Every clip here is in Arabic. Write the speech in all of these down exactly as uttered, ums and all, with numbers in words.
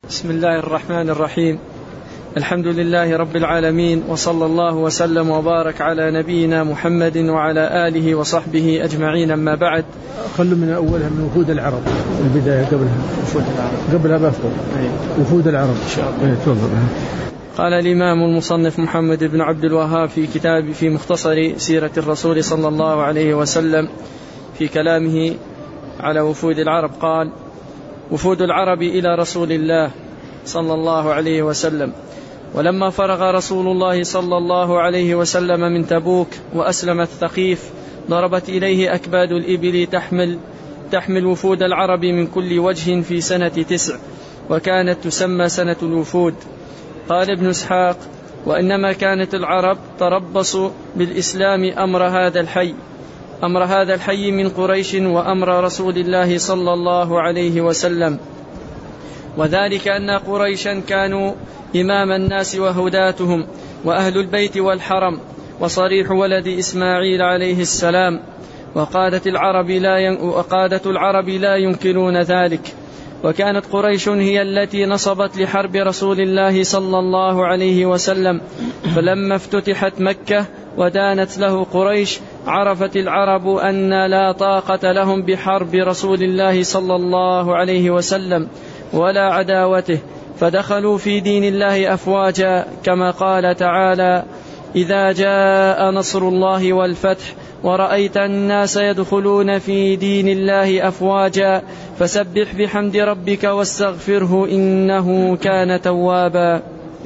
بسم الله الرحمن الرحيم. الحمد لله رب العالمين، وصلى الله وسلم وبارك على نبينا محمد وعلى آله وصحبه أجمعين، أما بعد. خلوا من أولها من وفود العرب البداية، قبلها وفود العرب قبلها بفضل وفود العرب إن شاء الله. قال الإمام المصنف محمد بن عبد الوهاب في كتاب في مختصر سيرة الرسول صلى الله عليه وسلم في كلامه على وفود العرب، قال: وفود العرب إلى رسول الله صلى الله عليه وسلم. ولما فرغ رسول الله صلى الله عليه وسلم من تبوك وأسلم الثقيف، ضربت إليه أكباد الإبل تحمل, تحمل وفود العرب من كل وجه في سنة تسع، وكانت تسمى سنة الوفود. قال ابن إسحاق: وإنما كانت العرب تربص بالإسلام أمر هذا الحي أمر هذا الحي من قريش وأمر رسول الله صلى الله عليه وسلم، وذلك أن قريشا كانوا إمام الناس وهداتهم وأهل البيت والحرم وصريح ولد إسماعيل عليه السلام، وقادة العرب لا ين... وقادة العرب لا ينكرون ذلك. وكانت قريش هي التي نصبت لحرب رسول الله صلى الله عليه وسلم، فلما افتتحت مكة ودانت له قريش، عرفت العرب أن لا طاقة لهم بحرب رسول الله صلى الله عليه وسلم ولا عداوته، فدخلوا في دين الله أفواجا، كما قال تعالى: إذا جاء نصر الله والفتح ورأيت الناس يدخلون في دين الله أفواجا فسبح بحمد ربك واستغفره إنه كان توابا.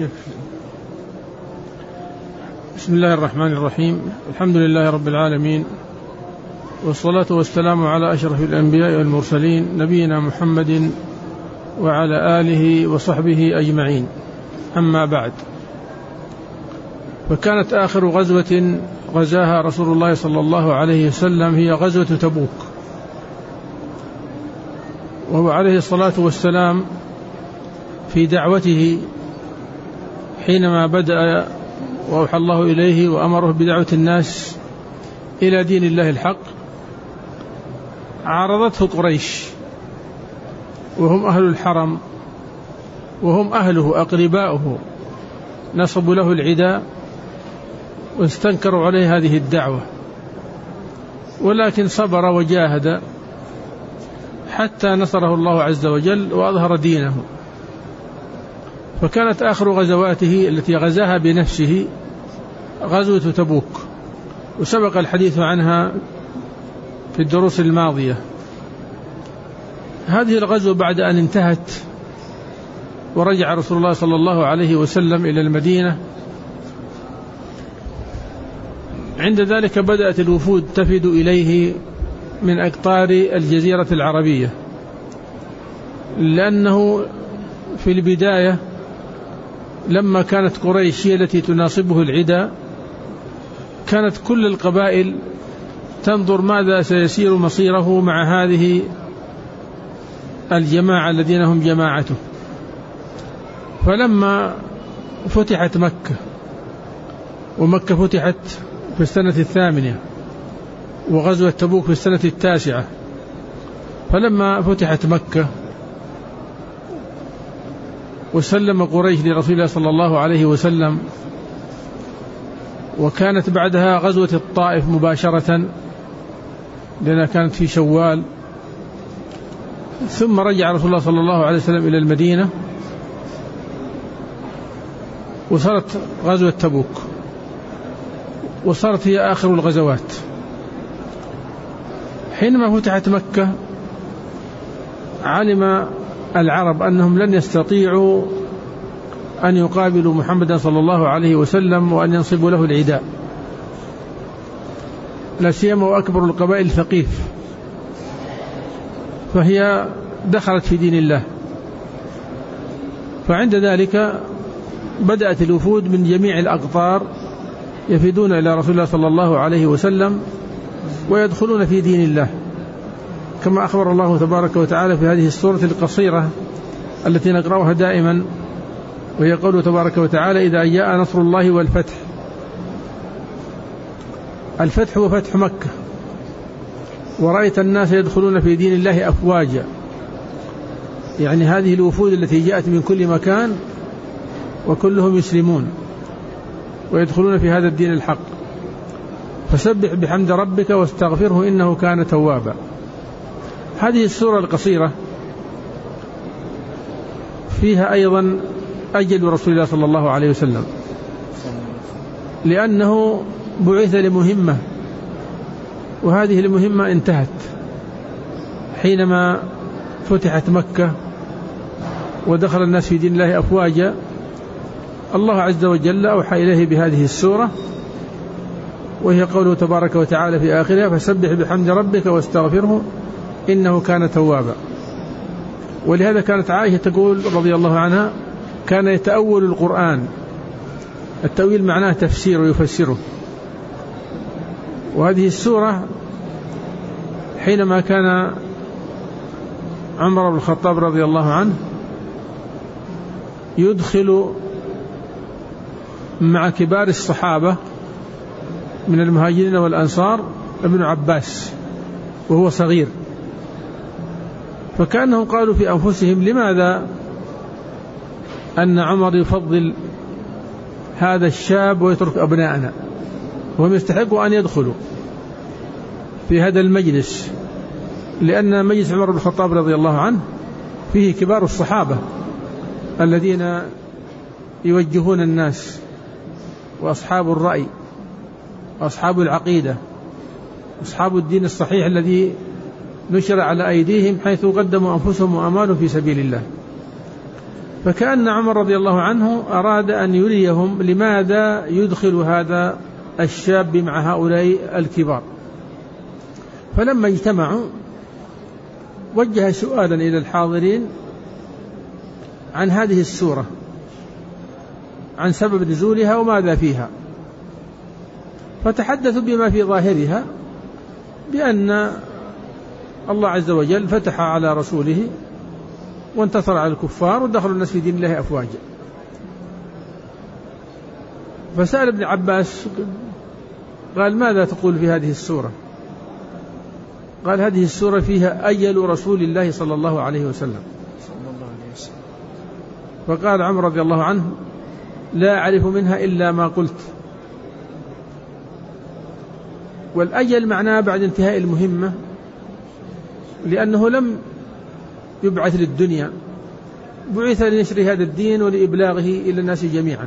بسم الله الرحمن الرحيم. الحمد لله رب العالمين، والصلاة والسلام على أشرف الأنبياء والمرسلين، نبينا محمد وعلى آله وصحبه أجمعين، أما بعد. فكانت آخر غزوة غزاها رسول الله صلى الله عليه وسلم هي غزوة تبوك، وهو عليه الصلاة والسلام في دعوته حينما بدأ وأوحى الله إليه وأمره بدعوة الناس إلى دين الله الحق، عارضته قريش، وهم أهل الحرم وهم أهله أقرباؤه، نصبوا له العداء واستنكروا عليه هذه الدعوة، ولكن صبر وجاهد حتى نصره الله عز وجل وأظهر دينه. فكانت آخر غزواته التي غزاها بنفسه غزوة تبوك، وسبق الحديث عنها في الدروس الماضية. هذه الغزوة بعد أن انتهت ورجع رسول الله صلى الله عليه وسلم إلى المدينة، عند ذلك بدأت الوفود تفد إليه من أقطار الجزيرة العربية، لأنه في البداية لما كانت قريش هي التي تناصبه العدا، كانت كل القبائل تنظر ماذا سيسير مصيره مع هذه الجماعة الذين هم جماعته. فلما فتحت مكة، ومكة فتحت في السنة الثامنة، وغزوة تبوك في السنة التاسعة، فلما فتحت مكة وسلم قريش لرسول الله صلى الله عليه وسلم، وكانت بعدها غزوة الطائف مباشرة لأنها كانت في شوال، ثم رجع رسول الله صلى الله عليه وسلم إلى المدينة، وصارت غزوة تبوك، وصارت هي آخر الغزوات. حينما فتحت مكة علم العرب أنهم لن يستطيعوا أن يقابلوا محمدا صلى الله عليه وسلم وأن ينصبوا له العداء، لا سيما وأكبر القبائل ثقيف، فهي دخلت في دين الله. فعند ذلك بدأت الوفود من جميع الأقطار يفدون إلى رسول الله صلى الله عليه وسلم ويدخلون في دين الله، كما أخبر الله تبارك وتعالى في هذه السورة القصيرة التي نقرأها دائما، وهي قوله تبارك وتعالى: إذا جاء نصر الله والفتح. الفتح هو فتح مكة، ورأيت الناس يدخلون في دين الله أفواجا، يعني هذه الوفود التي جاءت من كل مكان وكلهم يسلمون ويدخلون في هذا الدين الحق. فسبح بحمد ربك واستغفره إنه كان توابا. هذه السورة القصيرة فيها أيضا أجل رسول الله صلى الله عليه وسلم، لأنه بعث لمهمة، وهذه المهمة انتهت حينما فتحت مكة ودخل الناس في دين الله أفواجا. الله عز وجل أوحى إليه بهذه السورة، وهي قوله تبارك وتعالى في آخرها: فسبح بحمد ربك واستغفره إنه كان توابا. ولهذا كانت عائشة تقول رضي الله عنها: كان يتأول القرآن. التأويل معناه تفسير ويفسره. وهذه السورة حينما كان عمر بن الخطاب رضي الله عنه يدخل مع كبار الصحابة من المهاجرين والأنصار ابن عباس وهو صغير، فكأنهم قالوا في أنفسهم: لماذا أن عمر يفضل هذا الشاب ويترك أبناءنا، وهم يستحقوا أن يدخلوا في هذا المجلس، لأن مجلس عمر بن الخطاب رضي الله عنه فيه كبار الصحابة الذين يوجهون الناس، وأصحاب الرأي، وأصحاب العقيدة، أصحاب الدين الصحيح الذي نشر على أيديهم حيث قدموا أنفسهم وأمالهم في سبيل الله. فكأن عمر رضي الله عنه أراد أن يريهم لماذا يدخل هذا الشاب مع هؤلاء الكبار. فلما اجتمعوا وجه سؤالا إلى الحاضرين عن هذه السورة، عن سبب نزولها وماذا فيها، فتحدثوا بما في ظاهرها بأن الله عز وجل فتح على رسوله وانتصر على الكفار ودخلوا الناس في دين الله أفواجا. فسأل ابن عباس قال: ماذا تقول في هذه السورة؟ قال: هذه السورة فيها أجل رسول الله صلى الله عليه وسلم. فقال عمر رضي الله عنه: لا أعرف منها إلا ما قلت. والأجل معناه بعد انتهاء المهمة، لأنه لم يبعث للدنيا، بعث لنشر هذا الدين ولإبلاغه إلى الناس جميعا.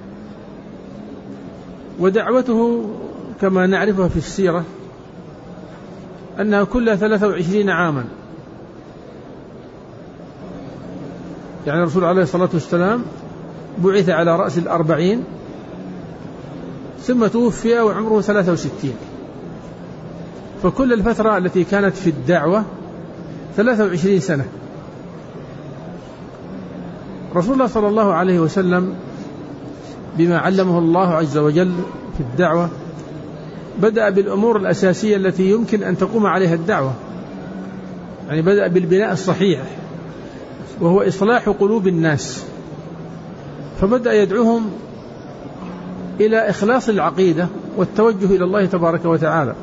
ودعوته كما نعرفها في السيرة أنها كلها ثلاثة وعشرين عاما، يعني الرسول عليه الصلاة والسلام بعث على رأس الأربعين، ثم توفي وعمره ثلاثة وستين. فكل الفترة التي كانت في الدعوة ثلاثة وعشرين سنة. رسول الله صلى الله عليه وسلم بما علمه الله عز وجل في الدعوة بدأ بالأمور الأساسية التي يمكن أن تقوم عليها الدعوة، يعني بدأ بالبناء الصحيح وهو إصلاح قلوب الناس، فبدأ يدعوهم إلى إخلاص العقيدة والتوجه إلى الله تبارك وتعالى،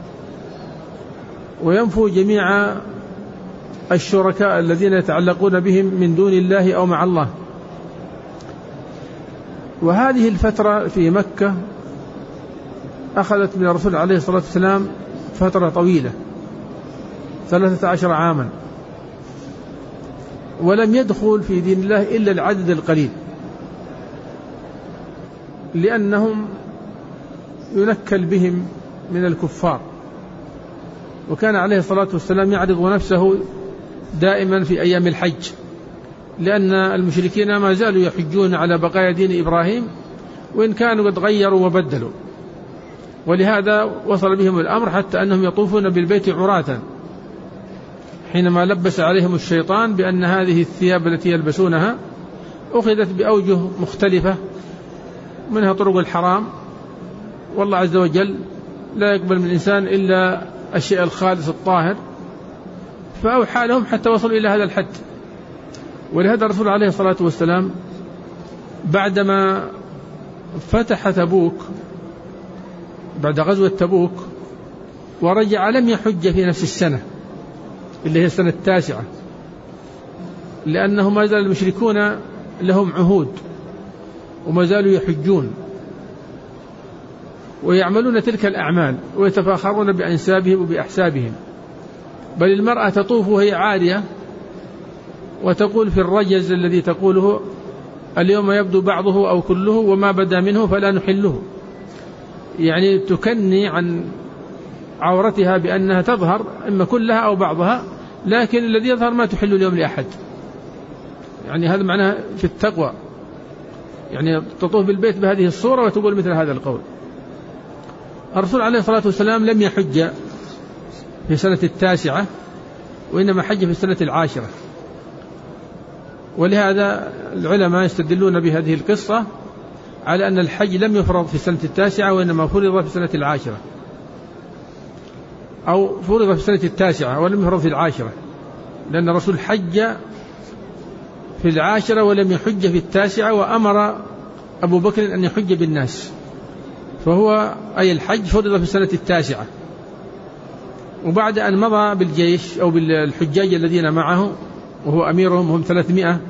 وينفوا جميع الشركاء الذين يتعلقون بهم من دون الله أو مع الله. وهذه الفترة في مكة أخذت من الرسول عليه الصلاة والسلام فترة طويلة، ثلاثة عشر عاما، ولم يدخل في دين الله إلا العدد القليل، لأنهم ينكل بهم من الكفار. وكان عليه الصلاة والسلام يعرض نفسه دائما في أيام الحج، لأن المشركين ما زالوا يحجون على بقايا دين إبراهيم، وإن كانوا قد غيروا وبدلوا. ولهذا وصل بهم الأمر حتى أنهم يطوفون بالبيت عراة، حينما لبس عليهم الشيطان بأن هذه الثياب التي يلبسونها أخذت بأوجه مختلفة، منها طرق الحرام، والله عز وجل لا يقبل من الإنسان إلا الشيء الخالص الطاهر، فأوحى لهم حتى وصلوا إلى هذا الحد. ولهذا الرسول عليه الصلاة والسلام بعدما فتح تبوك، بعد غزوة تبوك ورجع، لم يحج في نفس السنة اللي هي السنة التاسعة، لأنه ما زال المشركون لهم عهود وما زالوا يحجون ويعملون تلك الأعمال ويتفاخرون بأنسابهم وبأحسابهم. بل المرأة تطوف وهي عارية وتقول في الرجز الذي تقوله: اليوم يبدو بعضه أو كله وما بدا منه فلا نحله، يعني تكني عن عورتها بأنها تظهر إما كلها أو بعضها، لكن الذي يظهر ما تحل اليوم لأحد. يعني هذا معناه في التقوى، يعني تطوف بالبيت بهذه الصورة وتقول مثل هذا القول. الرسول عليه الصلاة والسلام لم يحج في سنة التاسعة، وإنما حج في السنة العاشرة، ولهذا العلماء يستدلون بهذه القصة على أن الحج لم يفرض في السنة التاسعة وإنما فرض في السنة العاشرة، أو فرض في السنة التاسعة ولم يفرض في العاشرة، لأن الرسول حج في العاشرة ولم يحج في التاسعة، وأمر أبو بكر أن يحج بالناس، فهو أي الحج فرض في السنة التاسعة. وبعد أن مضى بالجيش أو بالحجاج الذين معه وهو أميرهم هم ثلاثمائة،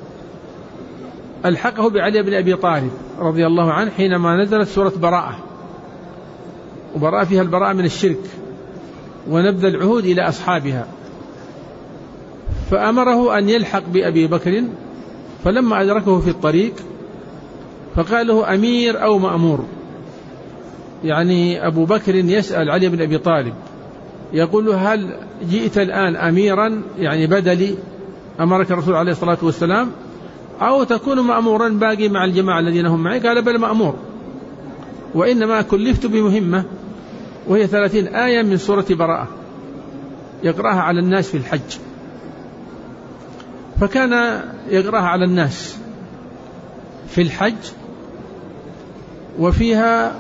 ألحقه بعلي بن أبي طالب رضي الله عنه حينما نزلت سورة براءة، وبراءة فيها البراءة من الشرك ونبذ العهود إلى أصحابها، فأمره أن يلحق بأبي بكر. فلما أدركه في الطريق فقال له: أمير أو مأمور؟ يعني أبو بكر يسأل علي بن أبي طالب يقول له: هل جئت الآن أميرا يعني بدلي أمرك الرسول عليه الصلاة والسلام، أو تكون مأمورا باقي مع الجماعة الذين هم معي؟ قال: بل مأمور، وإنما كلفت بمهمة وهي ثلاثين آية من سورة براءة يقرأها على الناس في الحج. فكان يقرأها على الناس في الحج، وفيها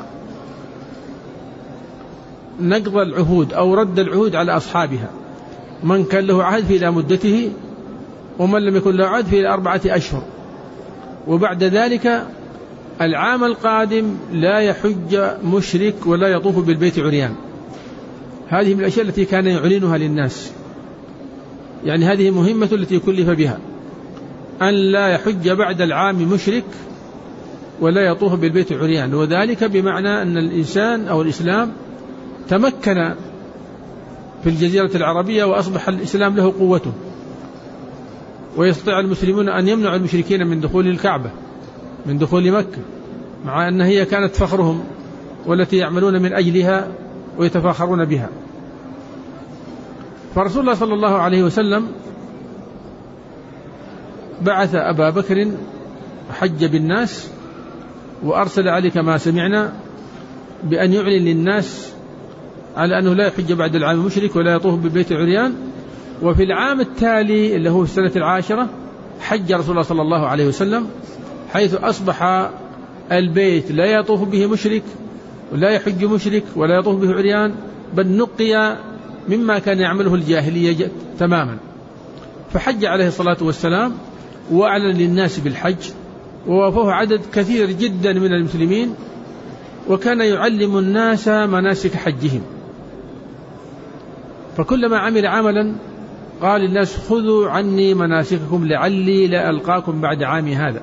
نقض العهود أو رد العهود على أصحابها، من كان له عهد في إلى مدته، ومن لم يكن له عهد في إلى أربعة أشهر، وبعد ذلك العام القادم لا يحج مشرك ولا يطوف بالبيت عريان. هذه من الأشياء التي كان يعلنها للناس، يعني هذه مهمة التي كلف بها، أن لا يحج بعد العام مشرك ولا يطوف بالبيت عريان. وذلك بمعنى أن الإنسان أو الإسلام تمكن في الجزيرة العربية وأصبح الإسلام له قوته، ويستطيع المسلمون أن يمنعوا المشركين من دخول الكعبة، من دخول مكة، مع أن هي كانت فخرهم والتي يعملون من أجلها ويتفاخرون بها. فرسول الله صلى الله عليه وسلم بعث أبا بكر حج بالناس، وأرسل عليه كما سمعنا بأن يعلن للناس على أنه لا يحج بعد العام المشرك ولا يطوف بالبيت عريان. وفي العام التالي اللي هو السنة العاشرة حج رسول الله صلى الله عليه وسلم، حيث أصبح البيت لا يطوف به مشرك ولا يحج مشرك ولا يطوف به عريان، بل نقي مما كان يعمله الجاهلية تماما. فحج عليه الصلاة والسلام وأعلن للناس بالحج، ووافوه عدد كثير جدا من المسلمين، وكان يعلم الناس مناسك حجهم. فكلما عمل عملا قال الناس: خذوا عني مناسككم لعلي لا ألقاكم بعد عامي هذا.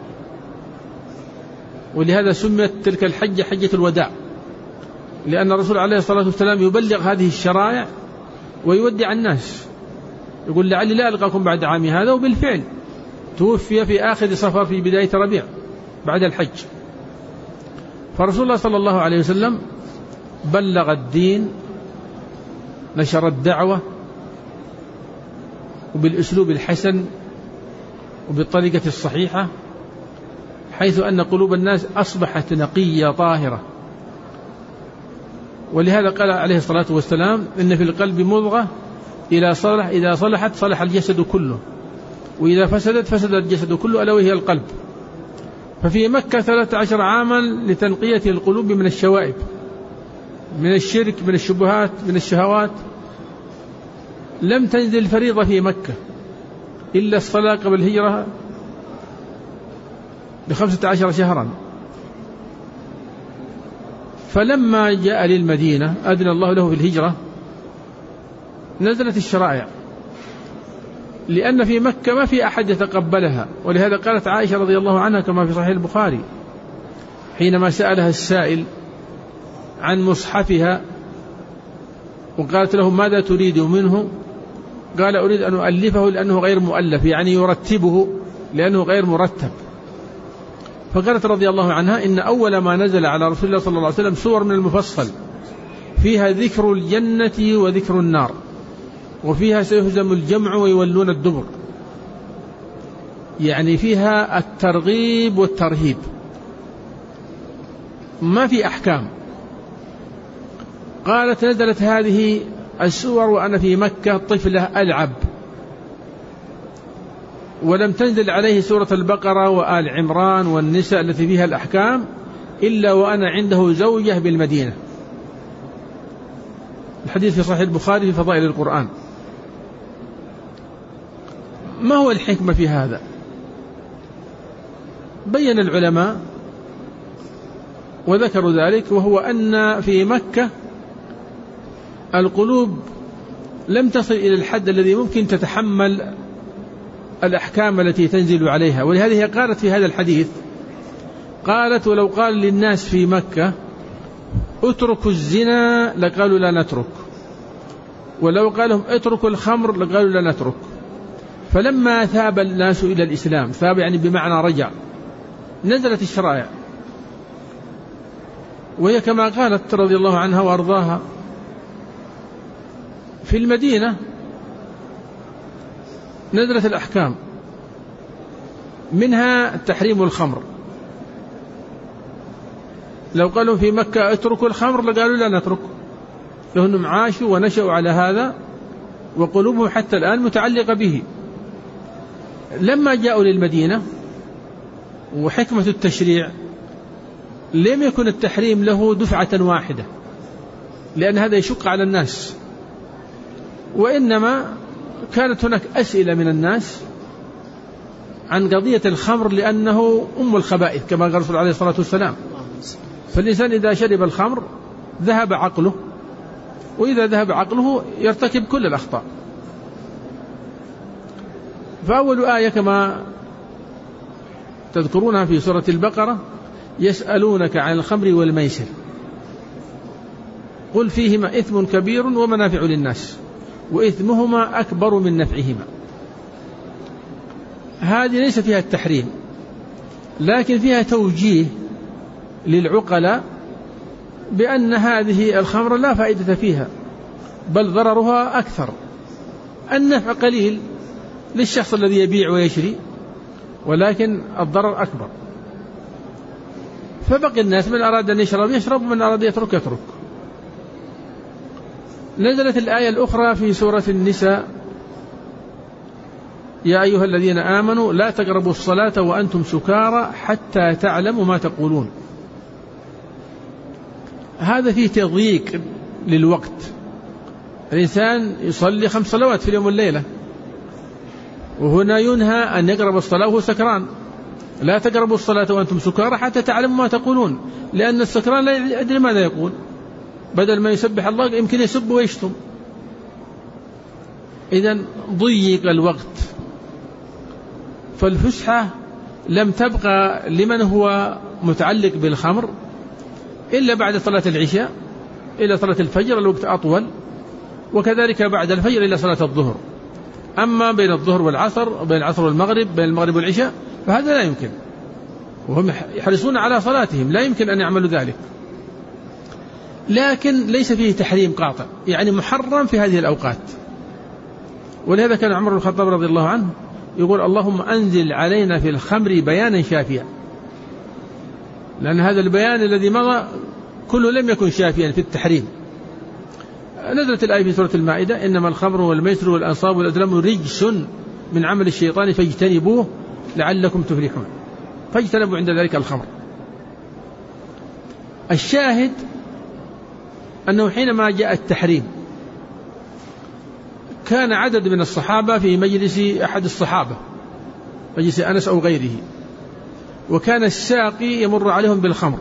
ولهذا سميت تلك الحجة حجة الوداع، لأن الرسول عليه الصلاة والسلام يبلغ هذه الشرائع ويودع الناس، يقول: لعلي لا ألقاكم بعد عامي هذا. وبالفعل توفي في آخر صفر في بداية ربيع بعد الحج. فرسول الله صلى الله عليه وسلم بلغ الدين، نشر الدعوة، وبالأسلوب الحسن وبالطريقة الصحيحة، حيث أن قلوب الناس أصبحت نقية طاهرة. ولهذا قال عليه الصلاة والسلام: إن في القلب مضغة إذا صلح إذا صلحت صلح الجسد كله، وإذا فسدت فسد الجسد كله، ألا وهي القلب. ففي مكة ثلاثة عشر عاما لتنقية القلوب من الشوائب، من الشرك، من الشبهات، من الشهوات. لم تنزل فريضة في مكة إلا الصلاة قبل الهجرة بخمسة عشر شهرا. فلما جاء لأن في مكة ما في أحد يتقبلها، ولهذا قالت عائشة رضي الله عنها كما في صحيح البخاري حينما سألها السائل عن مصحفها وقالت له ماذا تريد منه؟ قال أريد أن أؤلفه لأنه غير مؤلف، يعني يرتبه لأنه غير مرتب. فقالت رضي الله عنها إن أول ما نزل على رسول الله صلى الله عليه وسلم سور من المفصل فيها ذكر الجنة وذكر النار، وفيها سيهزم الجمع ويولون الدبر، يعني فيها الترغيب والترهيب، ما في أحكام. قالت نزلت هذه السور وأنا في مكة طفلة ألعب، ولم تنزل عليه سورة البقرة وآل عمران والنساء التي فيها الأحكام إلا وأنا عنده زوجة بالمدينة. الحديث في صحيح البخاري في فضائل القرآن. ما هو الحكمة في هذا؟ بين العلماء وذكروا ذلك، وهو أن في مكة القلوب لم تصل إلى الحد الذي ممكن تتحمل الأحكام التي تنزل عليها، ولهذه قالت في هذا الحديث، قالت ولو قال للناس في مكة اتركوا الزنا لقالوا لا نترك، ولو قال لهم اتركوا الخمر لقالوا لا نترك. فلما ثاب الناس إلى الإسلام، ثاب يعني بمعنى رجع، نزلت الشرائع، وهي كما قالت رضي الله عنها وأرضاها في المدينة نزلت الأحكام، منها تحريم الخمر. لو قالوا في مكة اتركوا الخمر لقالوا لا نترك، لأنهم عاشوا ونشأوا على هذا وقلوبهم حتى الآن متعلقة به. لما جاءوا للمدينة وحكمة التشريع لم يكن التحريم له دفعة واحدة، لأن هذا يشق على الناس، وإنما كانت هناك أسئلة من الناس عن قضية الخمر، لأنه أم الخبائث كما قال الرسول عليه الصلاة والسلام. فالإنسان إذا شرب الخمر ذهب عقله، وإذا ذهب عقله يرتكب كل الأخطاء. فأول آية كما تذكرونها في سورة البقرة يسألونك عن الخمر والميسر قل فيهما إثم كبير ومنافع للناس وإثمهما أكبر من نفعهما. هذه ليس فيها التحريم، لكن فيها توجيه للعقلاء بأن هذه الخمر لا فائدة فيها، بل ضررها أكثر. النفع قليل للشخص الذي يبيع ويشري، ولكن الضرر أكبر. فبقي الناس من أراد أن يشرب يشرب، ومن أراد يترك يترك. نزلت الآية الأخرى في سورة النساء يا أيها الذين آمنوا لا تقربوا الصلاة وأنتم سكارى حتى تعلموا ما تقولون. هذا فيه تضييق للوقت. الإنسان يصلي خمس صلوات في اليوم والليلة، وهنا ينهى أن يقرب الصلاة وهو سكران. لا تقربوا الصلاة وأنتم سكارى حتى تعلموا ما تقولون، لأن السكران لا يدري ماذا يقول، بدل ما يسبح الله يمكن يسب ويشتم. إذن ضيق الوقت. فالفسحة لم تبقى لمن هو متعلق بالخمر إلا بعد صلاة العشاء إلى صلاة الفجر، الوقت أطول، وكذلك بعد الفجر إلى صلاة الظهر. أما بين الظهر والعصر وبين العصر والمغرب، بين المغرب والعشاء، فهذا لا يمكن، وهم يحرصون على صلاتهم، لا يمكن أن يعملوا ذلك. لكن ليس فيه تحريم قاطع، يعني محرم في هذه الأوقات. ولهذا كان عمر بن الخطاب رضي الله عنه يقول اللهم أنزل علينا في الخمر بيانا شافيا، لأن هذا البيان الذي مضى كله لم يكن شافيا في التحريم. نزلت الآية في سورة المائدة إنما الخمر والميسر والأنصاب والأزلام رجس من عمل الشيطان فاجتنبوه لعلكم تفلحون، فاجتنبوا عند ذلك الخمر. الشاهد أنه حينما جاء التحريم كان عدد من الصحابة في مجلس أحد الصحابة، مجلس أنس أو غيره، وكان الساقي يمر عليهم بالخمر،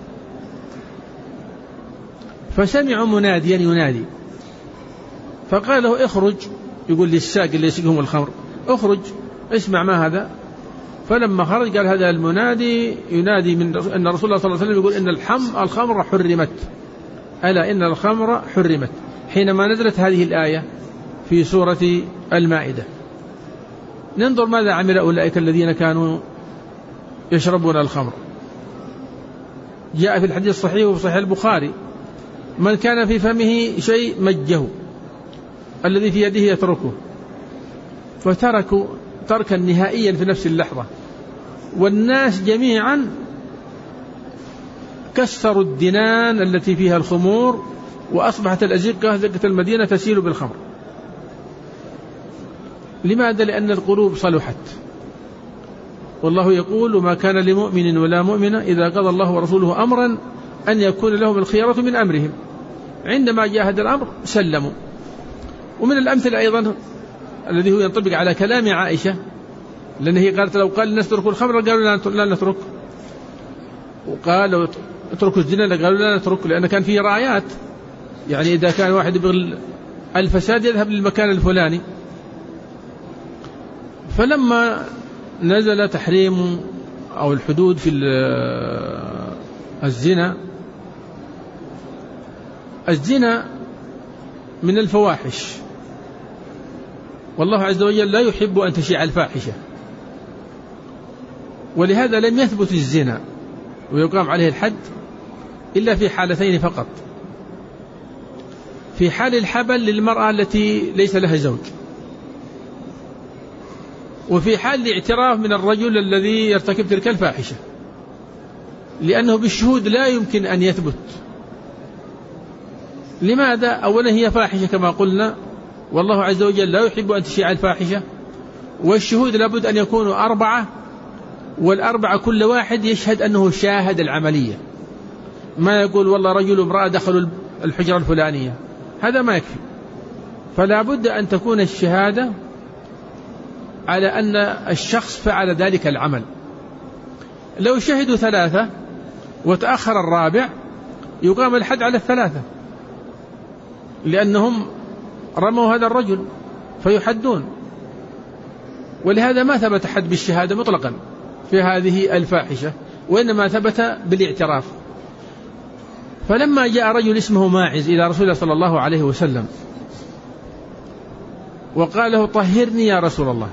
فسمعوا مناديا ينادي، فقال له اخرج، يقول للساقي اللي يسقهم الخمر اخرج اسمع ما هذا. فلما خرج قال هذا المنادي ينادي من أن رسول الله صلى الله عليه وسلم يقول إن الحم الخمر حرمت، ألا إن الخمر حرمت، حينما نزلت هذه الآية في سورة المائدة. ننظر ماذا عمل أولئك الذين كانوا يشربون الخمر. جاء في الحديث الصحيح وفي صحيح البخاري: من كان في فمه شيء مجه، الذي في يده يتركه، فتركوا تركا نهائيا في نفس اللحظة. والناس جميعا كسروا الدنان التي فيها الخمور، وأصبحت الأزقة زقة المدينة تسيل بالخمر. لماذا؟ لأن القلوب صلحت. والله يقول: وما كان لمؤمن ولا مؤمنة إذا قضى الله ورسوله أمرا أن يكون لهم الخيرة من أمرهم. عندما جاء هذا الأمر سلموا. ومن الأمثلة أيضا الذي هو ينطبق على كلام عائشة، لأن هي قالت: لو قال الناس اتركوا الخمر قالوا لا نترك، وقال لو اتركوا الزنا قالوا لا نترك، لأن كان فيه رايات، يعني إذا كان واحد يبغى الفساد يذهب للمكان الفلاني. فلما نزل تحريم أو الحدود في الزنا، الزنا من الفواحش، والله عز وجل لا يحب أن تشيع الفاحشة، ولهذا لم يثبت الزنا ويقام عليه الحد إلا في حالتين فقط: في حال الحبل للمرأة التي ليس لها زوج، وفي حال الاعتراف من الرجل الذي يرتكب تلك الفاحشة، لأنه بالشهود لا يمكن أن يثبت. لماذا؟ أولا هي فاحشة كما قلنا، والله عز وجل لا يحب أن تشيع الفاحشة، والشهود لابد أن يكونوا أربعة، والأربعة كل واحد يشهد أنه شاهد العملية، ما يقول والله رجل وامرأة دخلوا الحجرة الفلانية، هذا ما يكفي. فلا بد أن تكون الشهادة على أن الشخص فعل ذلك العمل. لو شهدوا ثلاثة وتأخر الرابع يقام الحد على الثلاثة، لأنهم رموا هذا الرجل فيحدون. ولهذا ما ثبت حد بالشهادة مطلقا في هذه الفاحشة، وإنما ثبت بالاعتراف. فلما جاء رجل اسمه ماعز إلى رسول الله صلى الله عليه وسلم وقال له: طهرني يا رسول الله،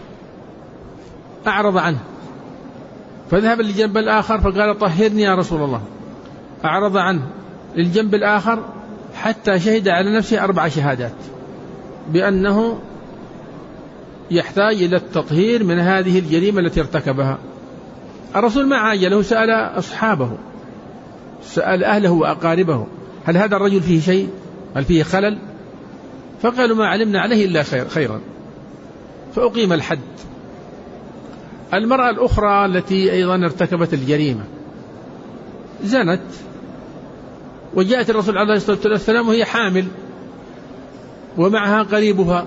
أعرض عنه، فذهب للجنب الآخر فقال: طهرني يا رسول الله، أعرض عنه للجنب الآخر، حتى شهد على نفسه أربع شهادات بأنه يحتاج إلى التطهير من هذه الجريمة التي ارتكبها. الرسول ما عاجله، سأل أصحابه، سأل أهله وأقاربه: هل هذا الرجل فيه شيء؟ هل فيه خلل؟ فقالوا: ما علمنا عليه إلا خير خيرا. فأقيم الحد. المرأة الأخرى التي أيضا ارتكبت الجريمة زنت، وجاءت الرسول عليه الصلاة والسلام وهي حامل ومعها قريبها،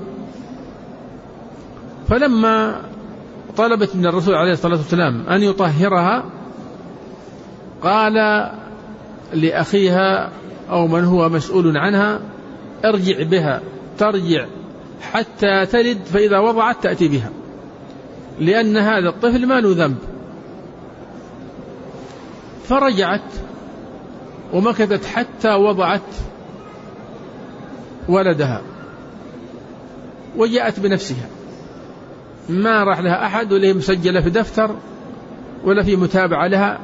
فلما طلبت من الرسول عليه الصلاة والسلام أن يطهرها قال لأخيها أو من هو مسؤول عنها: ارجع بها، ترجع حتى تلد، فإذا وضعت تأتي بها، لأن هذا الطفل ما له ذنب. فرجعت ومكثت حتى وضعت ولدها، وجاءت بنفسها، ما راح لها أحد ولا مسجلة في دفتر ولا في متابعة لها،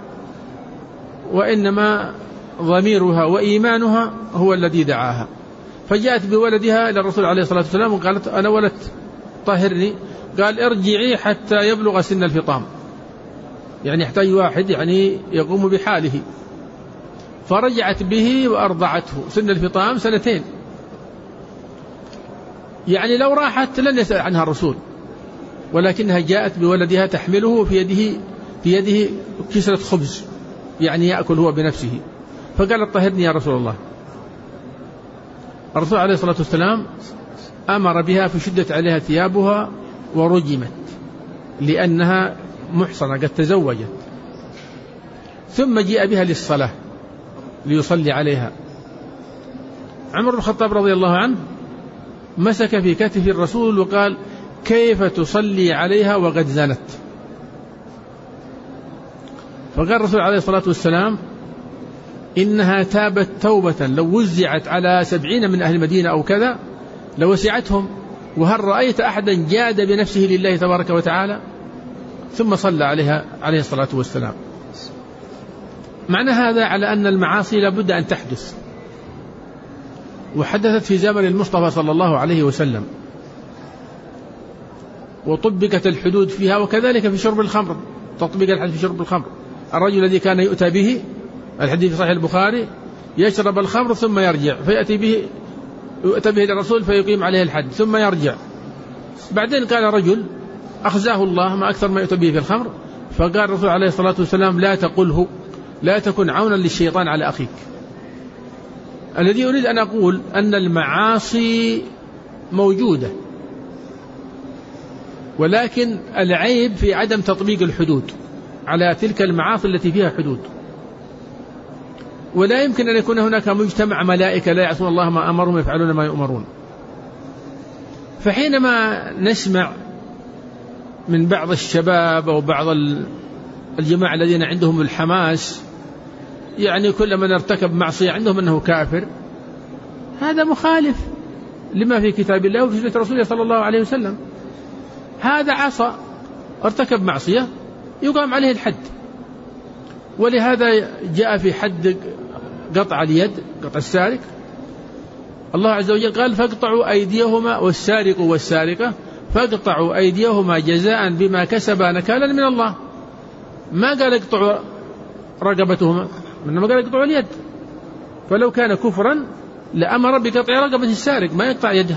وإنما ضميرها وإيمانها هو الذي دعاها. فجاءت بولدها إلى الرسول عليه الصلاة والسلام وقالت: أنا ولدت، طهرني. قال: ارجعي حتى يبلغ سن الفطام، يعني يحتاج واحد يعني يقوم بحاله. فرجعت به وأرضعته، سن الفطام سنتين، يعني لو راحت لن يسأل عنها الرسول، ولكنها جاءت بولدها تحمله في يده في يده كسرة خبز، يعني يأكل هو بنفسه. فقالت: طهرني يا رسول الله. الرسول عليه الصلاة والسلام أمر بها فشدت عليها ثيابها ورجمت، لأنها محصنة قد تزوجت. ثم جاء بها للصلاة ليصلي عليها. عمر بن الخطاب رضي الله عنه مسك في كتف الرسول وقال: كيف تصلي عليها وقد زنت؟ فقال الرسول عليه الصلاة والسلام إنها تابت توبة لو وزعت على سبعين من أهل المدينة أو كذا لوسعتهم، وهل رأيت أحدا جاد بنفسه لله تبارك وتعالى؟ ثم صلى عليها عليه الصلاة والسلام. معنى هذا على أن المعاصي لابد أن تحدث، وحدثت في زمن المصطفى صلى الله عليه وسلم، وطبقت الحدود فيها، وكذلك في شرب الخمر تطبيق الحد في شرب الخمر. الرجل الذي كان يؤتى به، الحديث في صحيح البخاري، يشرب الخمر ثم يرجع فيأتي به يؤتى به للرسول فيقيم عليه الحد ثم يرجع. بعدين قال رجل أخزاه الله ما أكثر ما يؤتى به في الخمر، فقال الرسول عليه الصلاة والسلام لا تقله، لا تكن عونا للشيطان على أخيك. الذي أريد أن أقول أن المعاصي موجودة، ولكن العيب في عدم تطبيق الحدود على تلك المعاصي التي فيها حدود. ولا يمكن أن يكون هناك مجتمع ملائكة لا يعصون الله ما أمرهم يفعلون ما يؤمرون. فحينما نسمع من بعض الشباب أو بعض الجماعة الذين عندهم الحماس، يعني كل من ارتكب معصية عندهم أنه كافر، هذا مخالف لما في كتاب الله وفي سنة رسوله صلى الله عليه وسلم. هذا عصى ارتكب معصية يقام عليه الحد، ولهذا جاء في حد قطع اليد، قطع السارق، الله عز وجل قال فاقطعوا أيديهما والسارق والسارقة فاقطعوا أيديهما جزاء بما كسبا نكالا من الله. ما قال اقطعوا رقبتهما، إنما قال اقطعوا اليد. فلو كان كفرا لأمر بقطع رقبة السارق، ما يقطع يده.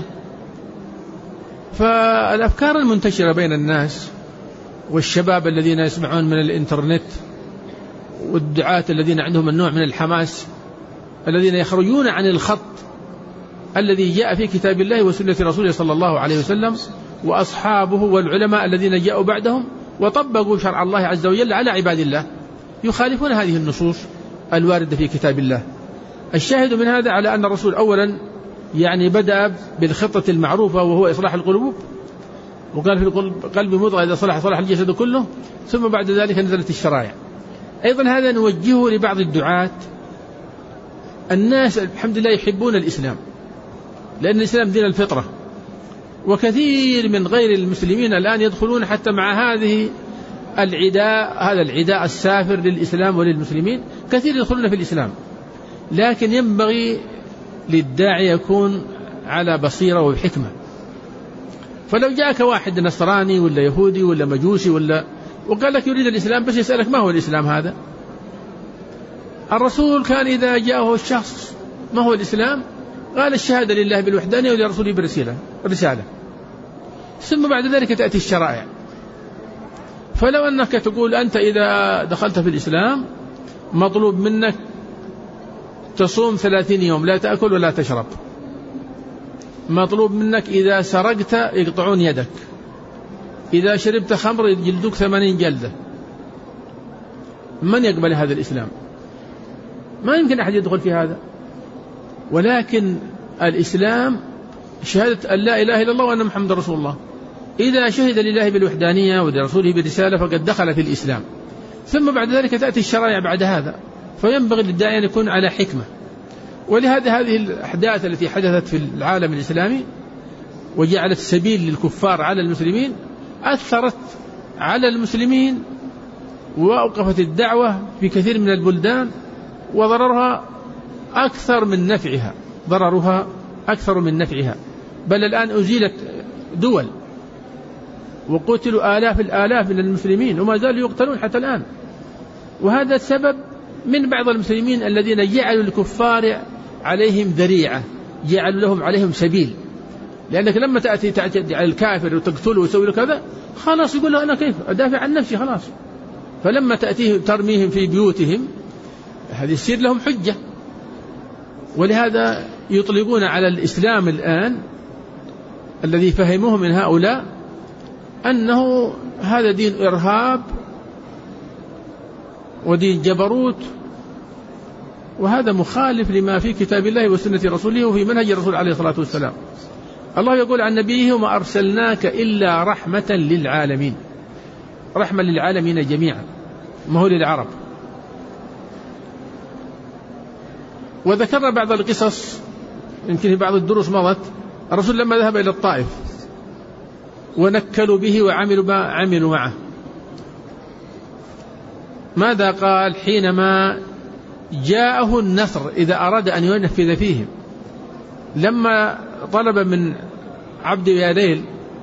فالأفكار المنتشرة بين الناس والشباب الذين يسمعون من الإنترنت والدعاة الذين عندهم النوع من الحماس الذين يخرجون عن الخط الذي جاء في كتاب الله وسنة رسوله صلى الله عليه وسلم وأصحابه والعلماء الذين جاءوا بعدهم وطبقوا شرع الله عز وجل على عباد الله، يخالفون هذه النصوص الواردة في كتاب الله. الشاهد من هذا على أن الرسول أولا يعني بدأ بالخطة المعروفة وهو إصلاح القلوب، وقال في القلب مضغة إذا صلح صلح الجسد كله، ثم بعد ذلك نزلت الشرائع. أيضا هذا نوجهه لبعض الدعاة. الناس الحمد لله يحبون الإسلام لأن الإسلام دين الفطرة، وكثير من غير المسلمين الآن يدخلون حتى مع هذه العداء، هذا العداء السافر للإسلام وللمسلمين، كثير يدخلون في الإسلام. لكن ينبغي للداعي يكون على بصيرة وحكمة. فلو جاءك واحد نصراني ولا يهودي ولا مجوسي ولا وقال لك يريد الإسلام، بس يسألك ما هو الإسلام هذا؟ الرسول كان إذا جاءه الشخص ما هو الإسلام قال الشهادة لله بالوحدانية ولرسوله بالرسالة الرسالة، ثم بعد ذلك تأتي الشرائع. فلو أنك تقول أنت إذا دخلت في الإسلام مطلوب منك تصوم ثلاثين يوم لا تأكل ولا تشرب، مطلوب منك إذا سرقت يقطعون يدك، إذا شربت خمر يجلدوك ثمانين جلدة، من يقبل هذا الإسلام؟ ما يمكن أحد يدخل في هذا. ولكن الإسلام شهادة أن لا إله إلا الله وأن محمد رسول الله، إذا شهد لله بالوحدانية ولرسوله بالرسالة فقد دخل في الإسلام. ثم بعد ذلك تأتي الشرائع بعد هذا، فينبغي للداعي أن يكون على حكمة. ولهذا هذه الأحداث التي حدثت في العالم الإسلامي وجعلت سبيل للكفار على المسلمين أثرت على المسلمين وأوقفت الدعوة في كثير من البلدان، وضررها أكثر من نفعها، ضررها أكثر من نفعها. بل الآن أزيلت دول وقتلوا آلاف الآلاف من المسلمين وما زالوا يقتلون حتى الآن. وهذا السبب من بعض المسلمين الذين جعلوا الكفار عليهم ذريعة، جعلوا لهم عليهم سبيل. لأنك لما تأتي تعتدي على الكافر وتقتله ويسوي له كذا، خلاص يقول له أنا كيف أدافع عن نفسي خلاص. فلما تأتيه ترميهم في بيوتهم هذه يصير لهم حجة. ولهذا يطلقون على الإسلام الآن الذي فهموه من هؤلاء أنه هذا دين إرهاب ودين جبروت، وهذا مخالف لما في كتاب الله وسنة رسوله وفي منهج الرسول عليه الصلاة والسلام. الله يقول عن نبيه وما أرسلناك إلا رحمة للعالمين، رحمة للعالمين جميعا، ما هو للعرب. وذكرنا بعض القصص يمكن في بعض الدروس مضت. الرسول لما ذهب إلى الطائف ونكلوا به وعملوا ما عملوا معه، ماذا قال حينما جاءه النصر إذا أراد أن ينفذ فيهم؟ لما طلب من عبد ياليل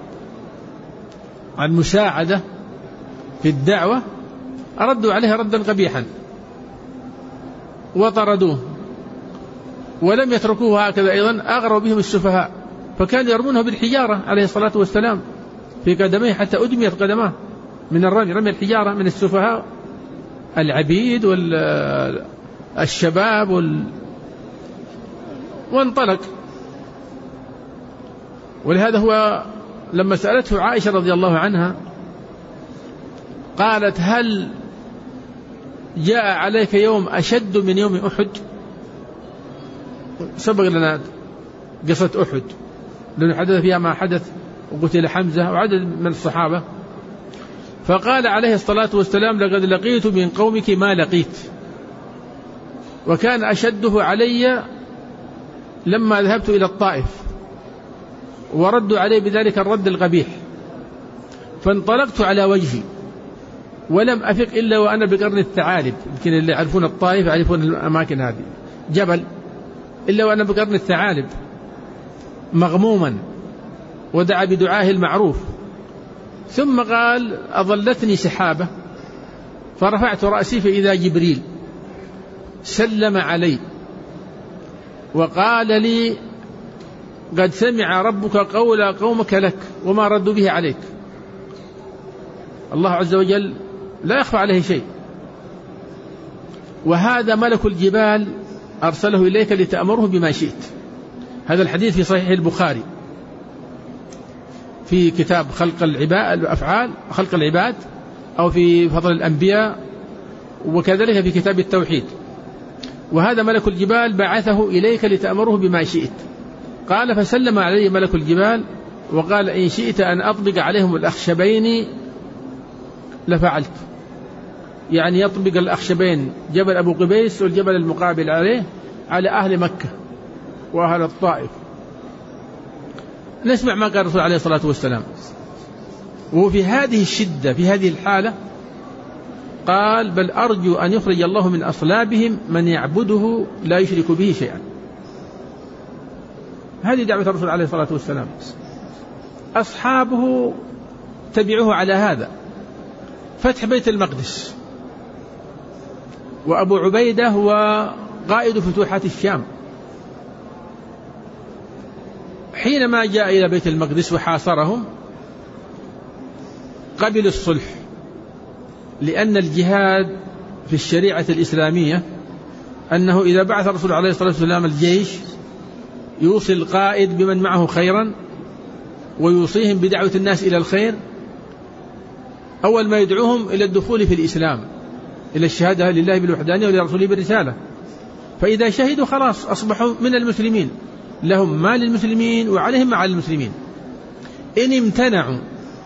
المساعدة في الدعوة أردوا عليه ردا قبيحا وطردوه، ولم يتركوه هكذا، أيضا أغروا بهم السفهاء، فكان يرمونه بالحجارة عليه الصلاة والسلام في قدميه حتى أدميت قدماه من الرمي، رمي الحجارة من السفهاء العبيد والشباب وال... وانطلق. ولهذا هو لما سألته عائشة رضي الله عنها قالت: هل جاء عليك يوم أشد من يوم أحد؟ سبق لنا قصة أحد لأنه حدث فيها ما حدث وقتل حمزة وعدد من الصحابة. فقال عليه الصلاة والسلام: لقد لقيت من قومك ما لقيت، وكان أشده علي لما ذهبت إلى الطائف وردوا عليه بذلك الرد القبيح، فانطلقت على وجهي ولم أفق إلا وأنا بقرن الثعالب. يمكن اللي يعرفون الطائف يعرفون الأماكن هذه، جبل، إلا وأنا بقرن الثعالب مغموما، ودعا بدعاه المعروف. ثم قال: أظلتني سحابة فرفعت رأسي فإذا جبريل سلم علي وقال لي: قد سمع ربك قول قومك لك وما ردوا به عليك. الله عز وجل لا يخفى عليه شيء. وهذا ملك الجبال أرسله إليك لتأمره بما شئت. هذا الحديث في صحيح البخاري في كتاب خلق العباد الأفعال خلق العباد، أو في فضل الأنبياء، وكذلك في كتاب التوحيد. وهذا ملك الجبال بعثه إليك لتأمره بما شئت. قال: فسلم علي ملك الجبال وقال: إن شئت أن أطبق عليهم الأخشبين لفعلت. يعني يطبق الأخشبين، جبل أبو قبيس والجبل المقابل عليه، على أهل مكة وأهل الطائف. نسمع ما قال الرسول عليه الصلاة والسلام. وفي هذه الشدة في هذه الحالة قال: بل أرجو أن يخرج الله من أصلابهم من يعبده لا يشرك به شيئا. هذه دعوة الرسول عليه الصلاة والسلام. أصحابه تبعوه على هذا. فتح بيت المقدس، وأبو عبيدة هو قائد فتوحات الشام. حينما جاء إلى بيت المقدس وحاصرهم قبل الصلح، لأن الجهاد في الشريعة الإسلامية أنه إذا بعث الرسول عليه الصلاة والسلام الجيش يوصي القائد بمن معه خيرا ويوصيهم بدعوة الناس إلى الخير، أول ما يدعوهم إلى الدخول في الإسلام، إلى الشهادة لله بالوحدانية ولرسوله بالرسالة. فإذا شهدوا خلاص أصبحوا من المسلمين، لهم ما للمسلمين وعليهم ما على المسلمين. إن امتنعوا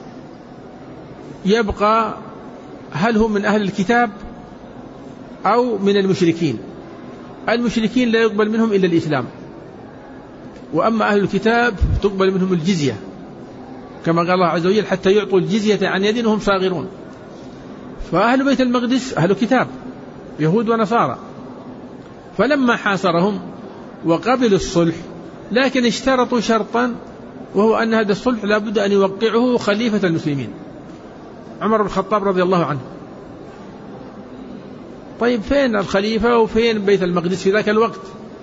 يبقى هل هم من أهل الكتاب أو من المشركين. المشركين لا يقبل منهم إلا الإسلام، وأما أهل الكتاب تقبل منهم الجزية، كما قال الله عز وجل: حتى يعطوا الجزية عن يد وهم صاغرون. فأهل بيت المقدس أهل كتاب، يهود ونصارى. فلما حاصرهم وقبلوا الصلح، لكن اشترطوا شرطا، وهو أن هذا الصلح لا بد أن يوقعه خليفة المسلمين عمر بن الخطاب رضي الله عنه. طيب فين الخليفة وفين بيت المقدس في ذاك الوقت؟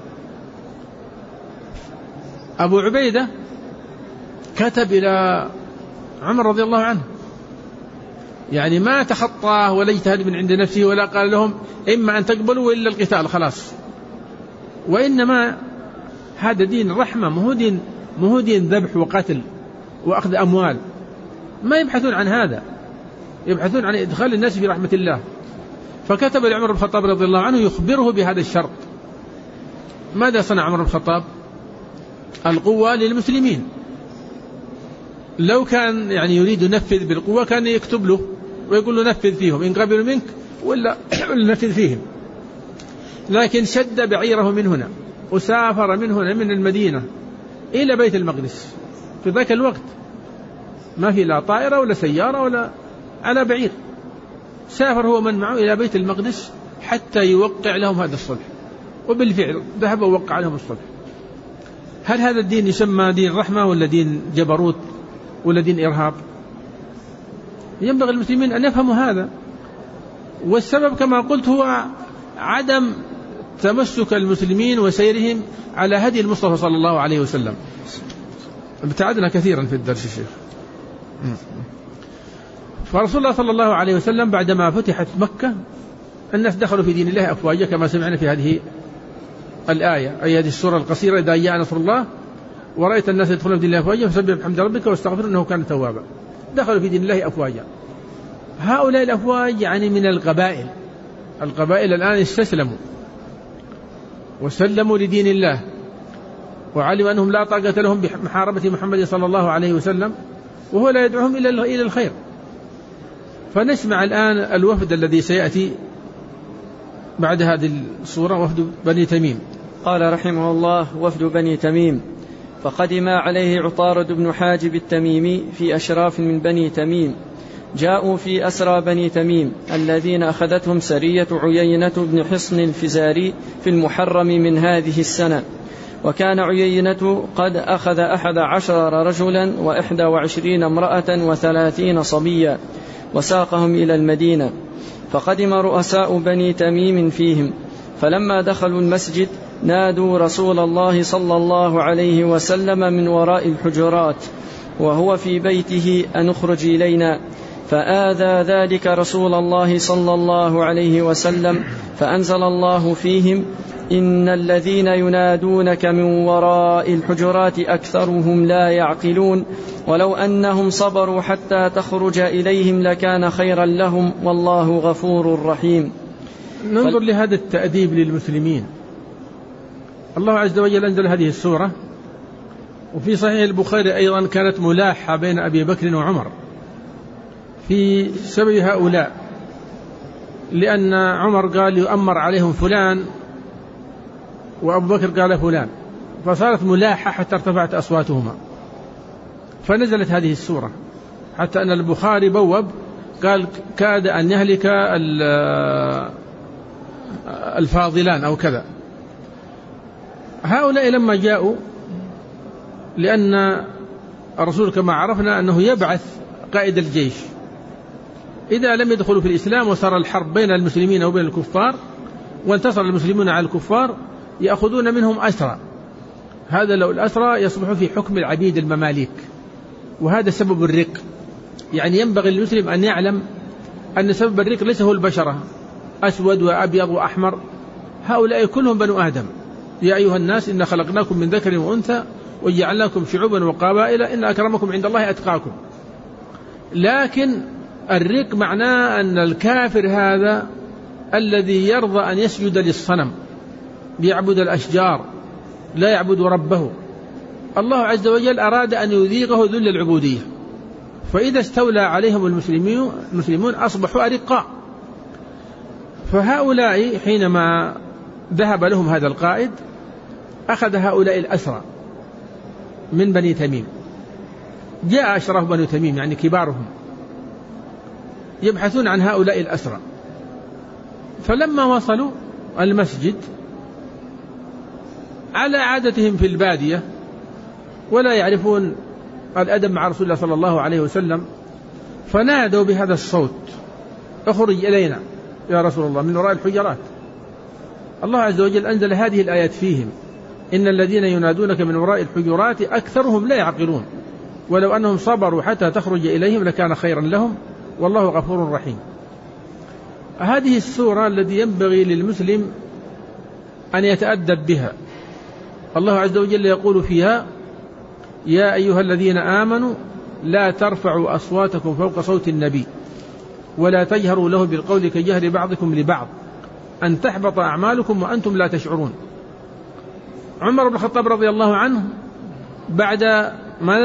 أبو عبيدة كتب إلى عمر رضي الله عنه، يعني ما تخطاه ولا اجتهد من عند نفسه ولا قال لهم إما أن تقبلوا وإلا القتال خلاص، وإنما هذا دين رحمة، مهو دين مهو دين ذبح وقتل وأخذ أموال. ما يبحثون عن هذا، يبحثون عن إدخال الناس في رحمة الله. فكتب لعمر بن الخطاب رضي الله عنه يخبره بهذا الشرط. ماذا صنع عمر بن الخطاب؟ القوة للمسلمين، لو كان يعني يريد ينفذ بالقوة كان يكتب له ويقول له نفذ فيهم إن قبلوا منك ولا نفذ فيهم، لكن شد بعيره من هنا وسافر من هنا من المدينة إلى بيت المقدس. في ذاك الوقت ما في لا طائرة ولا سيارة ولا على بعير، سافر هو من معه إلى بيت المقدس حتى يوقع لهم هذا الصلح، وبالفعل ذهب ووقع لهم الصلح. هل هذا الدين يسمى دين رحمة ولا دين جبروت ولا دين إرهاب؟ ينبغي المسلمين أن يفهموا هذا. والسبب كما قلت هو عدم تمسك المسلمين وسيرهم على هدي المصطفى صلى الله عليه وسلم. ابتعدنا كثيرا في الدرس الشيخ. فرسول الله صلى الله عليه وسلم بعدما فتحت مكة الناس دخلوا في دين الله أفواجا كما سمعنا في هذه الآية، أي هذه السورة القصيرة: إذا جاء نصر الله ورأيت الناس يدخلون في دين الله أفواجا فسبح بحمد ربك واستغفر إنه كان توابا. دخلوا في دين الله أفواجا. هؤلاء الأفواج يعني من القبائل، القبائل الآن استسلموا وسلموا لدين الله وعلموا أنهم لا طاقة لهم بمحاربة محمد صلى الله عليه وسلم وهو لا يدعوهم إلى الخير. فنسمع الآن الوفد الذي سيأتي بعد هذه الصورة، وفد بني تميم. قال رحمه الله: وفد بني تميم. فقدم عليه عطارد بن حاجب التميمي في أشراف من بني تميم، جاءوا في أسرى بني تميم الذين أخذتهم سرية عيينة بن حصن الفزاري في المحرم من هذه السنة، وكان عيينة قد أخذ أحد عشر رجلا وإحدى وعشرين امرأة وثلاثين صبيا وساقهم إلى المدينة. فقدم رؤساء بني تميم فيهم، فلما دخلوا المسجد نادوا رسول الله صلى الله عليه وسلم من وراء الحجرات وهو في بيته أن اخرج إلينا، فآذى ذلك رسول الله صلى الله عليه وسلم، فأنزل الله فيهم: إن الذين ينادونك من وراء الحجرات أكثرهم لا يعقلون، ولو أنهم صبروا حتى تخرج إليهم لكان خيرا لهم، والله غفور رحيم. ننظر فل... لهذا التأديب للمسلمين. الله عز وجل أنزل هذه السورة، وفي صحيح البخاري أيضا كانت ملاحة بين أبي بكر وعمر في سبب هؤلاء، لأن عمر قال يؤمر عليهم فلان وأبو بكر قال فلان، فصارت ملاحة حتى ارتفعت أصواتهما، فنزلت هذه السورة، حتى أن البخاري بوب قال كاد أن يهلك الفاضلان أو كذا. هؤلاء لما جاءوا، لأن الرسول كما عرفنا أنه يبعث قائد الجيش إذا لم يدخلوا في الإسلام وصار الحرب بين المسلمين وبين الكفار وانتصر المسلمون على الكفار يأخذون منهم أسرى. هذا لو الأسرى يصبح في حكم العبيد المماليك، وهذا سبب الرق. يعني ينبغي للمسلم أن يعلم أن سبب الرق ليس هو البشرة أسود وأبيض وأحمر، هؤلاء كلهم بنو آدم. يا أيها الناس إنا خلقناكم من ذكر وأنثى وجعلناكم شعوبا وقبائل إن أكرمكم عند الله أتقاكم. لكن الرق معناه أن الكافر هذا الذي يرضى أن يسجد للصنم، يعبد الأشجار، لا يعبد ربه، الله عز وجل أراد أن يذيقه ذل العبودية، فإذا استولى عليهم المسلمون المسلمون أصبحوا أرقاء. فهؤلاء حينما ذهب لهم هذا القائد أخذ هؤلاء الأسرى من بني تميم. جاء أشراف بني تميم يعني كبارهم يبحثون عن هؤلاء الأسرى، فلما وصلوا المسجد على عادتهم في البادية ولا يعرفون الأدب مع رسول الله صلى الله عليه وسلم، فنادوا بهذا الصوت: اخرج إلينا يا رسول الله من وراء الحجرات. الله عز وجل أنزل هذه الآيات فيهم: إن الذين ينادونك من وراء الحجرات أكثرهم لا يعقلون، ولو أنهم صبروا حتى تخرج إليهم لكان خيرا لهم، والله غفور رحيم. هذه السورة التي ينبغي للمسلم أن يتأدب بها. الله عز وجل يقول فيها: يا أيها الذين آمنوا لا ترفعوا أصواتكم فوق صوت النبي ولا تجهروا له بالقول كجهر بعضكم لبعض أن تحبط أعمالكم وأنتم لا تشعرون. عمر بن الخطاب رضي الله عنه بعد ما نزلت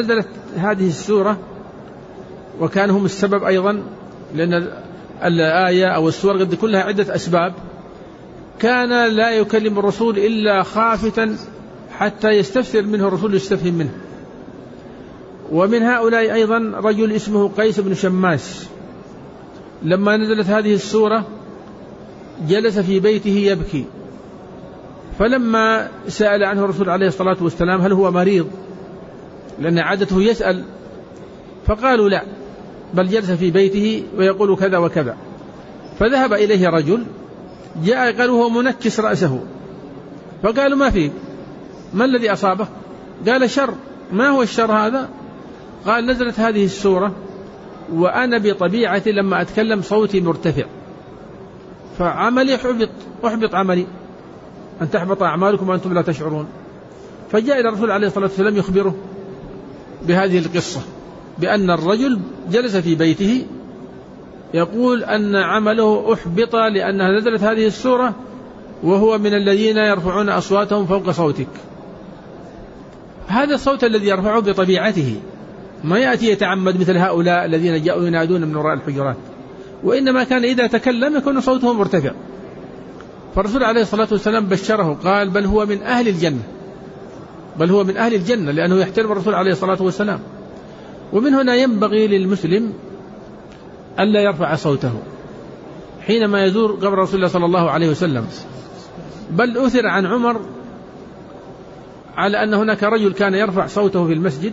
هذه السورة وكان هم السبب أيضا، لأن الآية أو السورة قد يكون لها عدة أسباب، كان لا يكلم الرسول إلا خافتا حتى يستفسر منه الرسول يستفهم منه. ومن هؤلاء أيضا رجل اسمه قيس بن شماس، لما نزلت هذه السورة جلس في بيته يبكي، فلما سأل عنه الرسول عليه الصلاة والسلام هل هو مريض، لأن عادته يسأل، فقالوا لا، بل جلس في بيته ويقول كذا وكذا. فذهب إليه رجل جاء قال وهو منكس رأسه، فقالوا ما فيه، ما الذي أصابه؟ قال شر. ما هو الشر هذا؟ قال نزلت هذه السورة وأنا بطبيعتي لما أتكلم صوتي مرتفع، فعملي أحبط أحبط عملي، أن تحبط أعمالكم وأنتم لا تشعرون. فجاء إلى الرسول عليه الصلاة والسلام يخبره بهذه القصة، بأن الرجل جلس في بيته يقول أن عمله أحبط لأنها نزلت هذه السورة وهو من الذين يرفعون أصواتهم فوق صوتك. هذا الصوت الذي يرفعه بطبيعته، ما يأتي يتعمد مثل هؤلاء الذين جاءوا ينادون من وراء الحجرات، وإنما كان إذا تكلم يكون صوته مرتفع. فالرسول عليه الصلاة والسلام بشره قال بل هو من أهل الجنة، بل هو من أهل الجنة، لأنه يحترم الرسول عليه الصلاة والسلام. ومن هنا ينبغي للمسلم ألا يرفع صوته حينما يزور قبر رسول الله صلى الله عليه وسلم. بل أثر عن عمر على أن هناك رجل كان يرفع صوته في المسجد،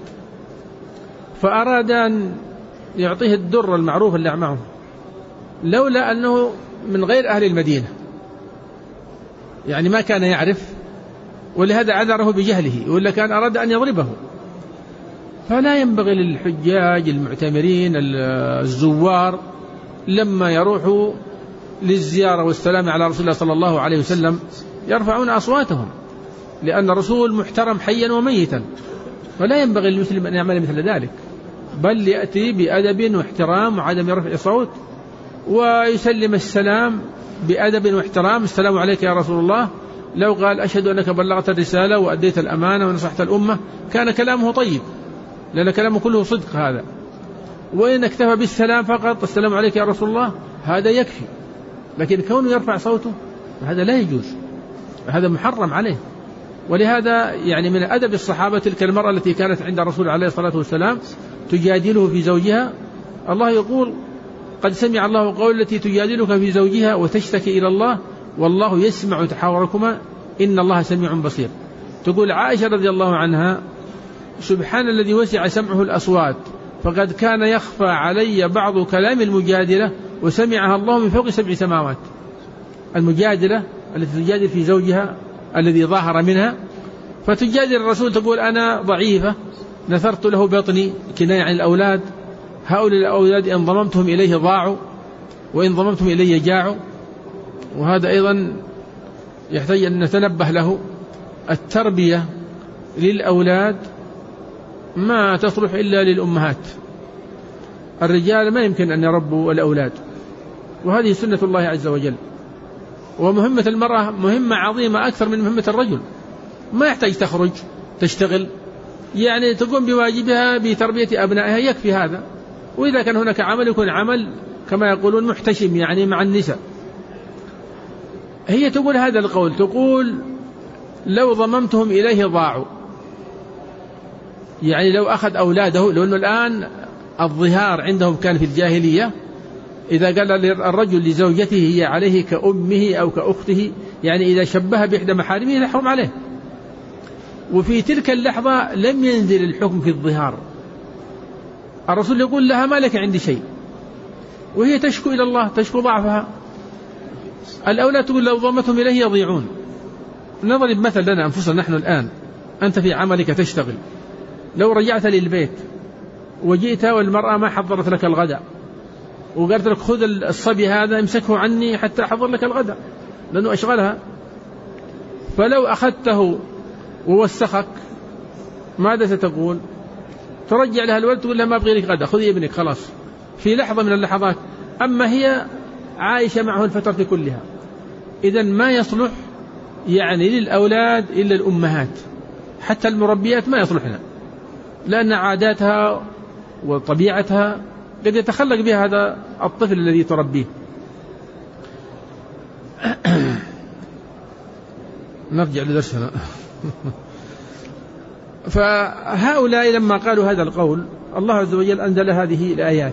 فأراد أن يعطيه الدر المعروف اللي معه، لولا أنه من غير أهل المدينة، يعني ما كان يعرف، ولهذا عذره بجهله، ولا كان أراد أن يضربه. فلا ينبغي للحجاج المعتمرين الزوار لما يروحوا للزيارة والسلام على رسول الله صلى الله عليه وسلم يرفعون أصواتهم، لأن الرسول محترم حيا وميتا، فلا ينبغي للمسلم أن يعمل مثل ذلك، بل يأتي بأدب واحترام وعدم رفع صوت، ويسلم السلام بأدب واحترام. السلام عليك يا رسول الله، لو قال أشهد أنك بلغت الرسالة وأديت الأمانة ونصحت الأمة كان كلامه طيب، لأن كلامه كله صدق هذا. وإن اكتفى بالسلام فقط، السلام عليك يا رسول الله، هذا يكفي. لكن كونه يرفع صوته هذا لا يجوز، هذا محرم عليه. ولهذا يعني من أدب الصحابة تلك المرأة التي كانت عند الرسول عليه الصلاة والسلام تجادله في زوجها، الله يقول قد سمع الله قول التي تجادلك في زوجها وتشتكي إلى الله والله يسمع تحاوركما إن الله سميع بصير. تقول عائشة رضي الله عنها سبحان الذي وسع سمعه الأصوات، فقد كان يخفى علي بعض كلام المجادلة وسمعها الله من فوق سبع سماوات. المجادلة التي تجادل في زوجها الذي ظاهر منها، فتجادل الرسول تقول أنا ضعيفة نثرت له بطني، كناية عن الأولاد، هؤلاء الأولاد إن ضممتهم إليه ضاعوا وإن ضممتهم إليه جاعوا. وهذا أيضا يحتاج أن نتنبه له. التربية للأولاد ما تصلح إلا للأمهات، الرجال ما يمكن أن يربوا الأولاد، وهذه سنة الله عز وجل. ومهمة المرأة مهمة عظيمة أكثر من مهمة الرجل، ما يحتاج تخرج تشتغل، يعني تقوم بواجبها بتربية أبنائها يكفي هذا. وإذا كان هناك عمل يكون عمل كما يقولون محتشم، يعني مع النساء. هي تقول هذا القول، تقول لو ضممتهم إليه ضاعوا، يعني لو أخذ أولاده، لو أنه الآن الظهار عندهم كان في الجاهلية، إذا قال الرجل لزوجته هي عليه كأمه أو كأخته، يعني إذا شبه بإحدى محارمه يحرم عليه. وفي تلك اللحظة لم ينزل الحكم في الظهار، الرسول يقول لها ما لك عندي شيء، وهي تشكو إلى الله، تشكو ضعفها. الأولاد تقول لو ضمتهم إليه يضيعون. نضرب مثل لنا أنفسنا نحن الآن، أنت في عملك تشتغل، لو رجعت للبيت وجئت والمرأة ما حضرت لك الغداء وقالت لك خذ الصبي هذا امسكه عني حتى أحضر لك الغداء لأنه أشغلها، فلو أخذته ووسخك ماذا ستقول؟ ترجع لها الولد تقول لها ما أبغي لك غداء، خذي ابنك خلاص في لحظة من اللحظات. أما هي عايشة معه الفترة كلها. إذن ما يصلح يعني للأولاد إلا الأمهات، حتى المربيات ما يصلحنا، لأن عاداتها وطبيعتها قد يتخلق بها هذا الطفل الذي تربيه. نرجع لدرسنا. فهؤلاء لما قالوا هذا القول الله عز وجل أنزل هذه الآيات،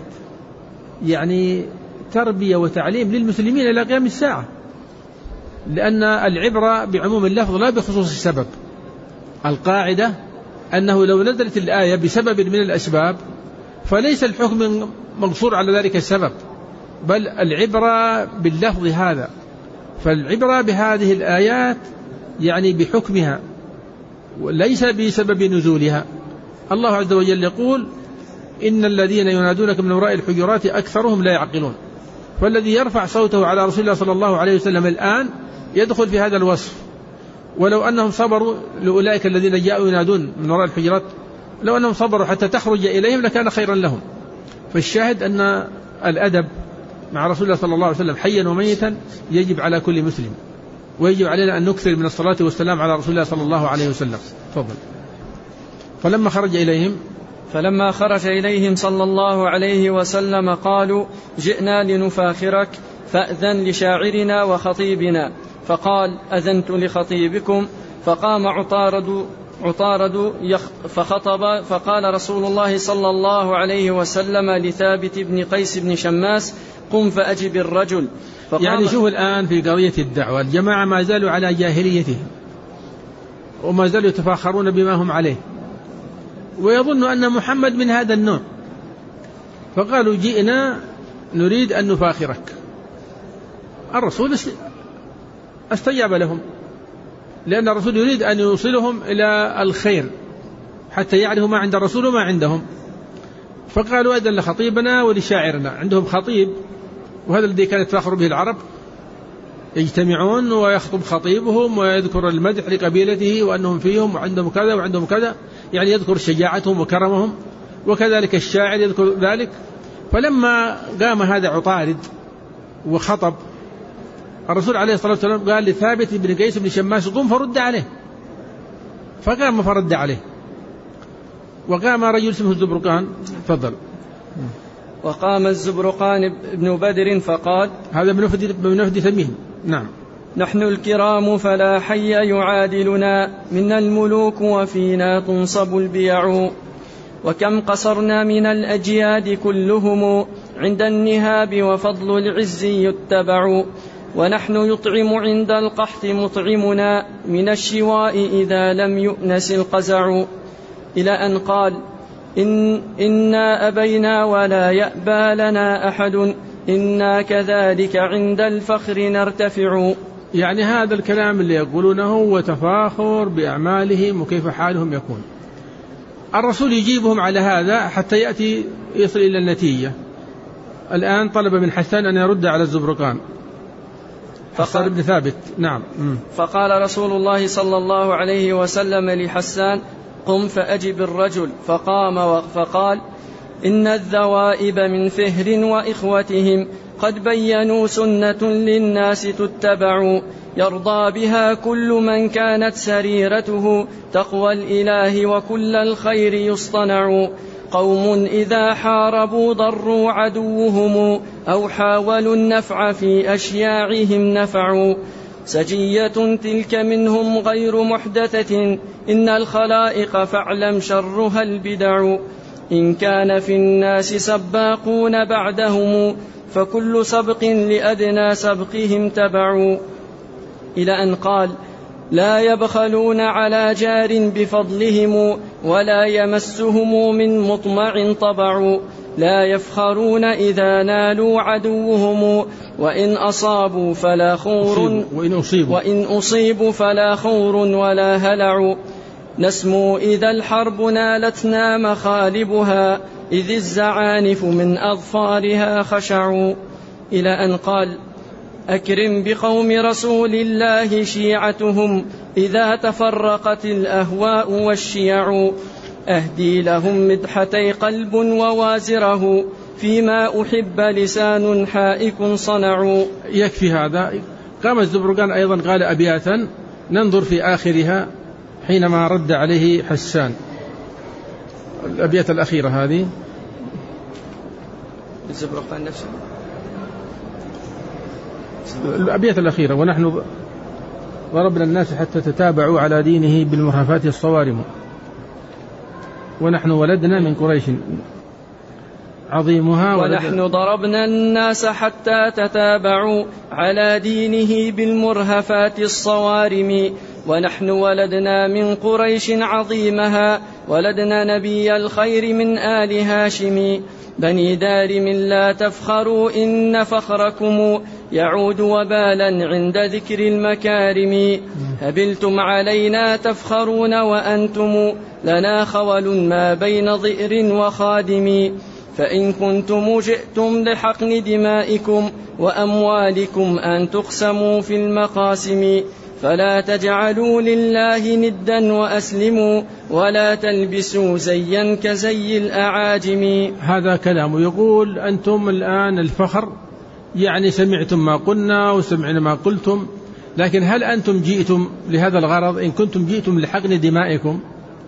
يعني تربية وتعليم للمسلمين إلى قيام الساعة، لأن العبرة بعموم اللفظ لا بخصوص السبب. القاعدة أنه لو نزلت الآية بسبب من الأسباب فليس الحكم مقصور على ذلك السبب، بل العبرة باللفظ هذا. فالعبرة بهذه الآيات يعني بحكمها وليس بسبب نزولها. الله عز وجل يقول إن الذين ينادونك من وراء الحجرات أكثرهم لا يعقلون. فالذي يرفع صوته على رسول الله صلى الله عليه وسلم الآن يدخل في هذا الوصف. ولو أنهم صبروا لأولئك الذين جاءوا ينادون من وراء الحجرات، لو أنهم صبروا حتى تخرج إليهم لكان خيرا لهم. فالشاهد أن الأدب مع رسول الله صلى الله عليه وسلم حيا وميتا يجب على كل مسلم، ويجب علينا أن نكثر من الصلاة والسلام على رسول الله صلى الله عليه وسلم. تفضل. فلما خرج إليهم فلما خرج إليهم صلى الله عليه وسلم قالوا جئنا لنفاخرك فأذن لشاعرنا وخطيبنا. فقال أذنت لخطيبكم. فقام عطارد عطارد فخطب. فقال رسول الله صلى الله عليه وسلم لثابت بن قيس بن شماس قم فأجب الرجل. يعني شوف الآن في قضية الدعوة الجماعة ما زالوا على جاهليتهم وما زالوا يتفاخرون بما هم عليه، ويظن أن محمد من هذا النوع، فقالوا جئنا نريد أن نفاخرك. الرسول استجاب لهم، لأن الرسول يريد أن يوصلهم إلى الخير حتى يعرفوا ما عند الرسول وما عندهم. فقالوا أذن لخطيبنا ولشاعرنا. عندهم خطيب، وهذا الذي كانت تفاخر به العرب، يجتمعون ويخطب خطيبهم ويذكر المدح لقبيلته وأنهم فيهم وعندهم كذا وعندهم كذا، يعني يذكر شجاعتهم وكرمهم، وكذلك الشاعر يذكر ذلك. فلما قام هذا عطارد وخطب، الرسول عليه الصلاة والسلام قال لثابت بن قيس بن شماس قم فرد عليه. فقام فرد عليه، وقام رجل اسمه الزبرقان. تفضل. وقام الزبرقان بن بدر فقال هذا من وفد من وفد ثمين. نعم. نحن الكرام فلا حي يعادلنا، منا الملوك وفينا تنصب البيع، وكم قصرنا من الأجياد كلهم عند النهاب وفضل العز يتبع، ونحن يطعم عند القحط مطعمنا من الشواء إذا لم يؤنس القزع. إلى أن قال إن إنا أبينا ولا يأبى لنا أحد، إنا كذلك عند الفخر نرتفع. يعني هذا الكلام اللي يقولونه هو تفاخر بأعمالهم وكيف حالهم يكون. الرسول يجيبهم على هذا حتى يأتي يصل إلى النتيجة. الآن طلب من حسان أن يرد على الزبرقان. حسان بن ثابت. نعم. فقال رسول الله صلى الله عليه وسلم لحسان قم فأجب الرجل. فقام فقال إن الذوائب من فهر وإخوتهم قد بينوا سنة للناس تتبع، يرضى بها كل من كانت سريرته تقوى الإله وكل الخير يصطنع. قوم إذا حاربوا ضروا عدوهم أو حاولوا النفع في أشياعهم نفعوا. سجية تلك منهم غير محدثة، إن الخلائق فاعلم شرها البدع. إن كان في الناس سباقون بعدهم فكل سبق لأدنى سبقهم تبع. إلى أن قال لا يبخلون على جار بفضلهم ولا يمسهم من مطمع طبع. لا يفخرون إذا نالوا عدوهم وإن أصابوا فلا خور وإن أصيبوا, وإن أصيبوا فلا خور ولا هلع. نسمو إذا الحرب نالتنا مخالبها إذ الزعانف من أظفارها خشعوا. إلى أن قال أكرم بقوم رسول الله شيعتهم إذا تفرقت الأهواء والشيع. أهدي لهم مدحتي قلب ووازره فيما أحب لسان حائك صنعوا. يكفي هذا. قام الزبرقان أيضا قال أبياتا ننظر في آخرها حينما رد عليه حسان. الأبيات الأخيرة هذه الزبرقان نفسه، الأبيات الأخيرة: ونحن ضربنا الناس حتى تتابعوا على دينه بالمرهفات الصوارم، ونحن ولدنا من قريش عظيمها، ونحن ضربنا الناس حتى تتابعوا على دينه بالمرهفات الصوارم، ونحن ولدنا من قريش عظيمها، ولدنا نبي الخير من آل هاشم، بني دارم لا تفخروا إن فخركم يعود وبالا عند ذكر المكارم، هبلتم علينا تفخرون وأنتم لنا خول ما بين ضئر وخادم، فإن كنتم جئتم لحقن دمائكم وأموالكم أن تقسموا في المقاسم، فلا تجعلوا لله ندا وأسلموا ولا تلبسوا زيا كزي الأعاجم. هذا كلام يقول: أنتم الآن الفخر، يعني سمعتم ما قلنا وسمعنا ما قلتم، لكن هل أنتم جئتم لهذا الغرض؟ إن كنتم جئتم لحقن دمائكم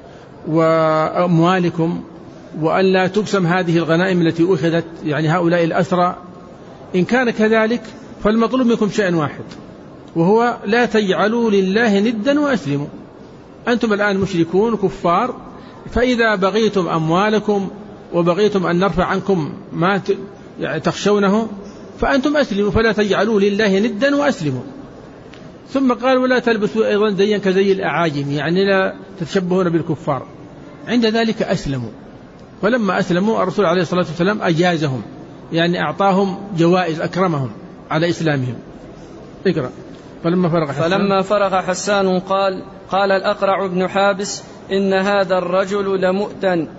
وأموالكم وأن لا تقسم هذه الغنائم التي أخذت، يعني هؤلاء الأسرى، إن كان كذلك فالمطلوب منكم شيء واحد، وهو لا تجعلوا لله ندا وأسلموا. أنتم الآن مشركون كفار، فإذا بغيتم أموالكم وبغيتم أن نرفع عنكم ما تخشونه فأنتم أسلموا، فلا تجعلوا لله ندا وأسلموا. ثم قال: ولا تلبسوا أيضا زيا كزي الأعاجم، يعني لا تتشبهون بالكفار. عند ذلك أسلموا، فلما أسلموا الرسول عليه الصلاة والسلام أجازهم، يعني أعطاهم جوائز، أكرمهم على إسلامهم. اقرأ. فلما فرغ حسان, فلما فرغ حسان قال: قال الأقرع بن حابس: إن هذا الرجل لمؤتن،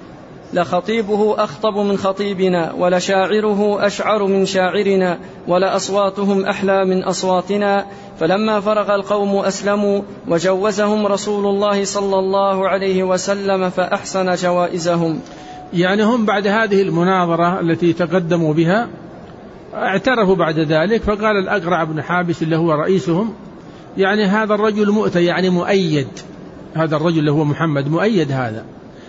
لخطيبه أخطب من خطيبنا، ولشاعره أشعر من شاعرنا، ولأصواتهم أحلى من أصواتنا. فلما فرغ القوم أسلموا، وجوزهم رسول الله صلى الله عليه وسلم فأحسن جوائزهم. يعني هم بعد هذه المناظرة التي تقدموا بها اعترفوا بعد ذلك، فقال الأقرع بن حابس اللي هو رئيسهم: يعني هذا الرجل مؤتى، يعني مؤيد، هذا الرجل اللي هو محمد مؤيد هذا،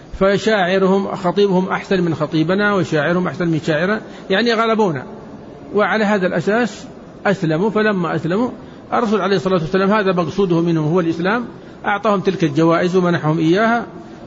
فشاعرهم خطيبهم أحسن من خطيبنا وشاعرهم أحسن من شاعرنا، يعني غلبونا. وعلى هذا الأساس أسلموا. فلما أسلموا الرسول عليه الصلاة والسلام، هذا مقصوده منهم هو الإسلام، أعطاهم تلك الجوائز ومنحهم إياها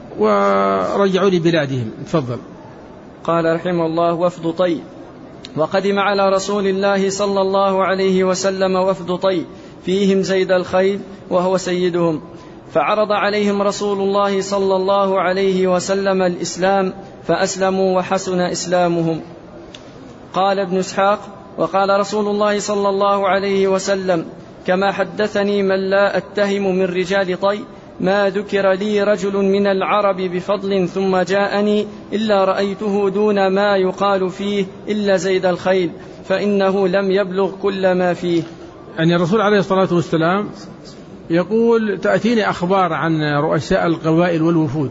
ورجعوا لبلادهم. تفضل. قال رحمه الله: وفد طي. وقدم على رسول الله صلى الله عليه وسلم وفد طي، فيهم زيد الخيل وهو سيدهم، فعرض عليهم رسول الله صلى الله عليه وسلم الإسلام فأسلموا وحسن إسلامهم. قال ابن إسحاق: وقال رسول الله صلى الله عليه وسلم: كما حدثني من لا أتهم من رجال طي، ما ذكر لي رجل من العرب بفضل ثم جاءني إلا رأيته دون ما يقال فيه إلا زيد الخيل، فإنه لم يبلغ كل ما فيه. يعني الرسول عليه الصلاة والسلام يقول: تأتيني أخبار عن رؤساء القبائل والوفود،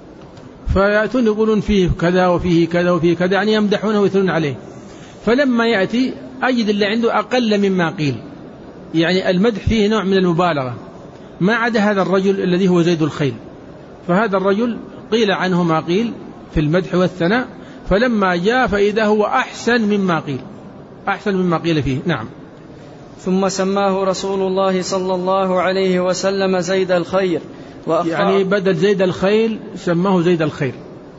فيأتون يقولون فيه كذا وفيه كذا وفيه كذا، يعني يمدحونه ويثنون عليه. فلما يأتي أجد اللي عنده أقل مما قيل، يعني المدح فيه نوع من المبالغة، ما عدا هذا الرجل الذي هو زيد الخيل، فهذا الرجل قيل عنه ما قيل في المدح والثناء، فلما جاء فإذا هو أحسن مما قيل، أحسن مما قيل فيه. نعم. ثم سماه رسول الله صلى الله عليه وسلم زيد الخير، يعني بدل زيد الخيل سماه زيد الخير.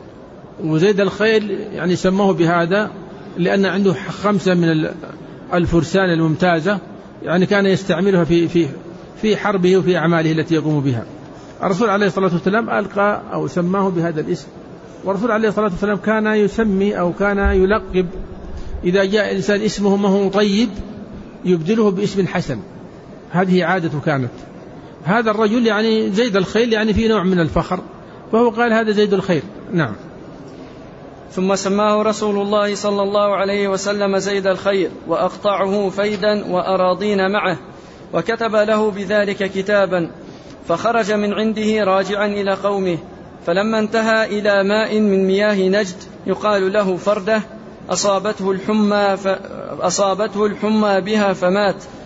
وزيد الخيل يعني سماه بهذا لأن عنده خمسة من الفرسان الممتازة، يعني كان يستعملها في في في حربه وفي أعماله التي يقوم بها. الرسول عليه الصلاة والسلام ألقى أو سماه بهذا الاسم. والرسول عليه الصلاة والسلام كان يسمي أو كان يلقب إذا جاء إنسان اسمه ما هو طيب يبدله باسم حسن، هذه عادته كانت. هذا الرجل يعني زيد الخيل، يعني في نوع من الفخر، فهو قال هذا زيد الخير. نعم. ثم سماه رسول الله صلى الله عليه وسلم زيد الخير، وأقطعه فيدا وأراضين معه، وكتب له بذلك كتابا، فخرج من عنده راجعا إلى قومه، فلما انتهى إلى ماء من مياه نجد يقال له فردة، أصابته الحمى, ف... أصابته الحمى بها فمات،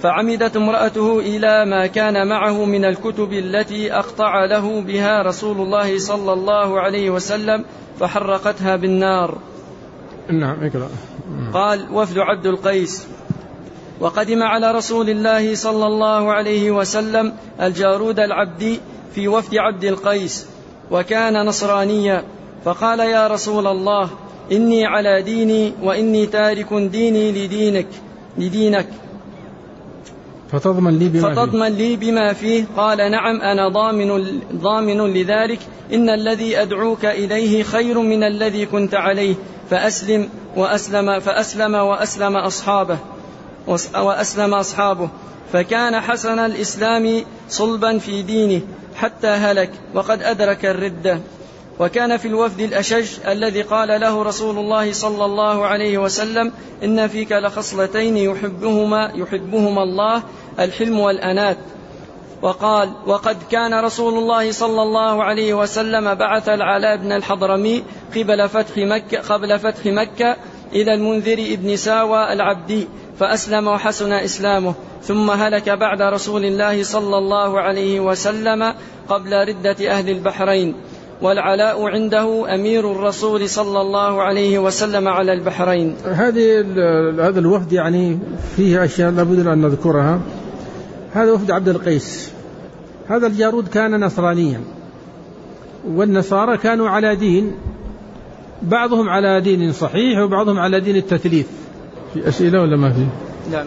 فعمدت امرأته إلى ما كان معه من الكتب التي أقطع له بها رسول الله صلى الله عليه وسلم فحرقتها بالنار. نعم اقرأ. قال: وفد عبد القيس. وقدم على رسول الله صلى الله عليه وسلم الجارود العبدي في وفد عبد القيس، وكان نصرانيا، فقال: يا رسول الله، إني على ديني وإني تارك ديني لدينك لدينك فتضمن لي بما فتضمن فيه. لي بما فيه. قال: نعم، أنا ضامن, ضامن لذلك. إن الذي أدعوك إليه خير من الذي كنت عليه، فأسلم وأسلم فأسلم وأسلم أصحابه وأسلم أصحابه فكان حسن الإسلام صلبا في دينه حتى هلك وقد أدرك الردة. وكان في الوفد الأشج الذي قال له رسول الله صلى الله عليه وسلم: إن فيك لخصلتين يحبهما, يحبهما الله، الحلم والأنات. وقال: وقد كان رسول الله صلى الله عليه وسلم بعث العلاء بن الحضرمي قبل فتح مكة, قبل فتح مكة إلى المنذر ابن ساوى العبدي، فأسلم وحسن إسلامه، ثم هلك بعد رسول الله صلى الله عليه وسلم قبل ردة أهل البحرين، والعلاء عنده أمير الرسول صلى الله عليه وسلم على البحرين. هذه هذا الوفد يعني فيه أشياء لابد أن نذكرها. هذا وفد عبد القيس. هذا الجارود كان نصرانيا، والنصارى كانوا على دين، بعضهم على دين صحيح وبعضهم على دين التثليث. في أسئلة ولا ما في؟ لا.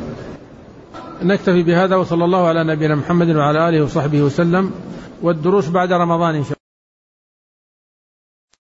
نكتفي بهذا، وصلى الله على نبينا محمد وعلى آله وصحبه وسلم، والدروس بعد رمضان إن شاء الله.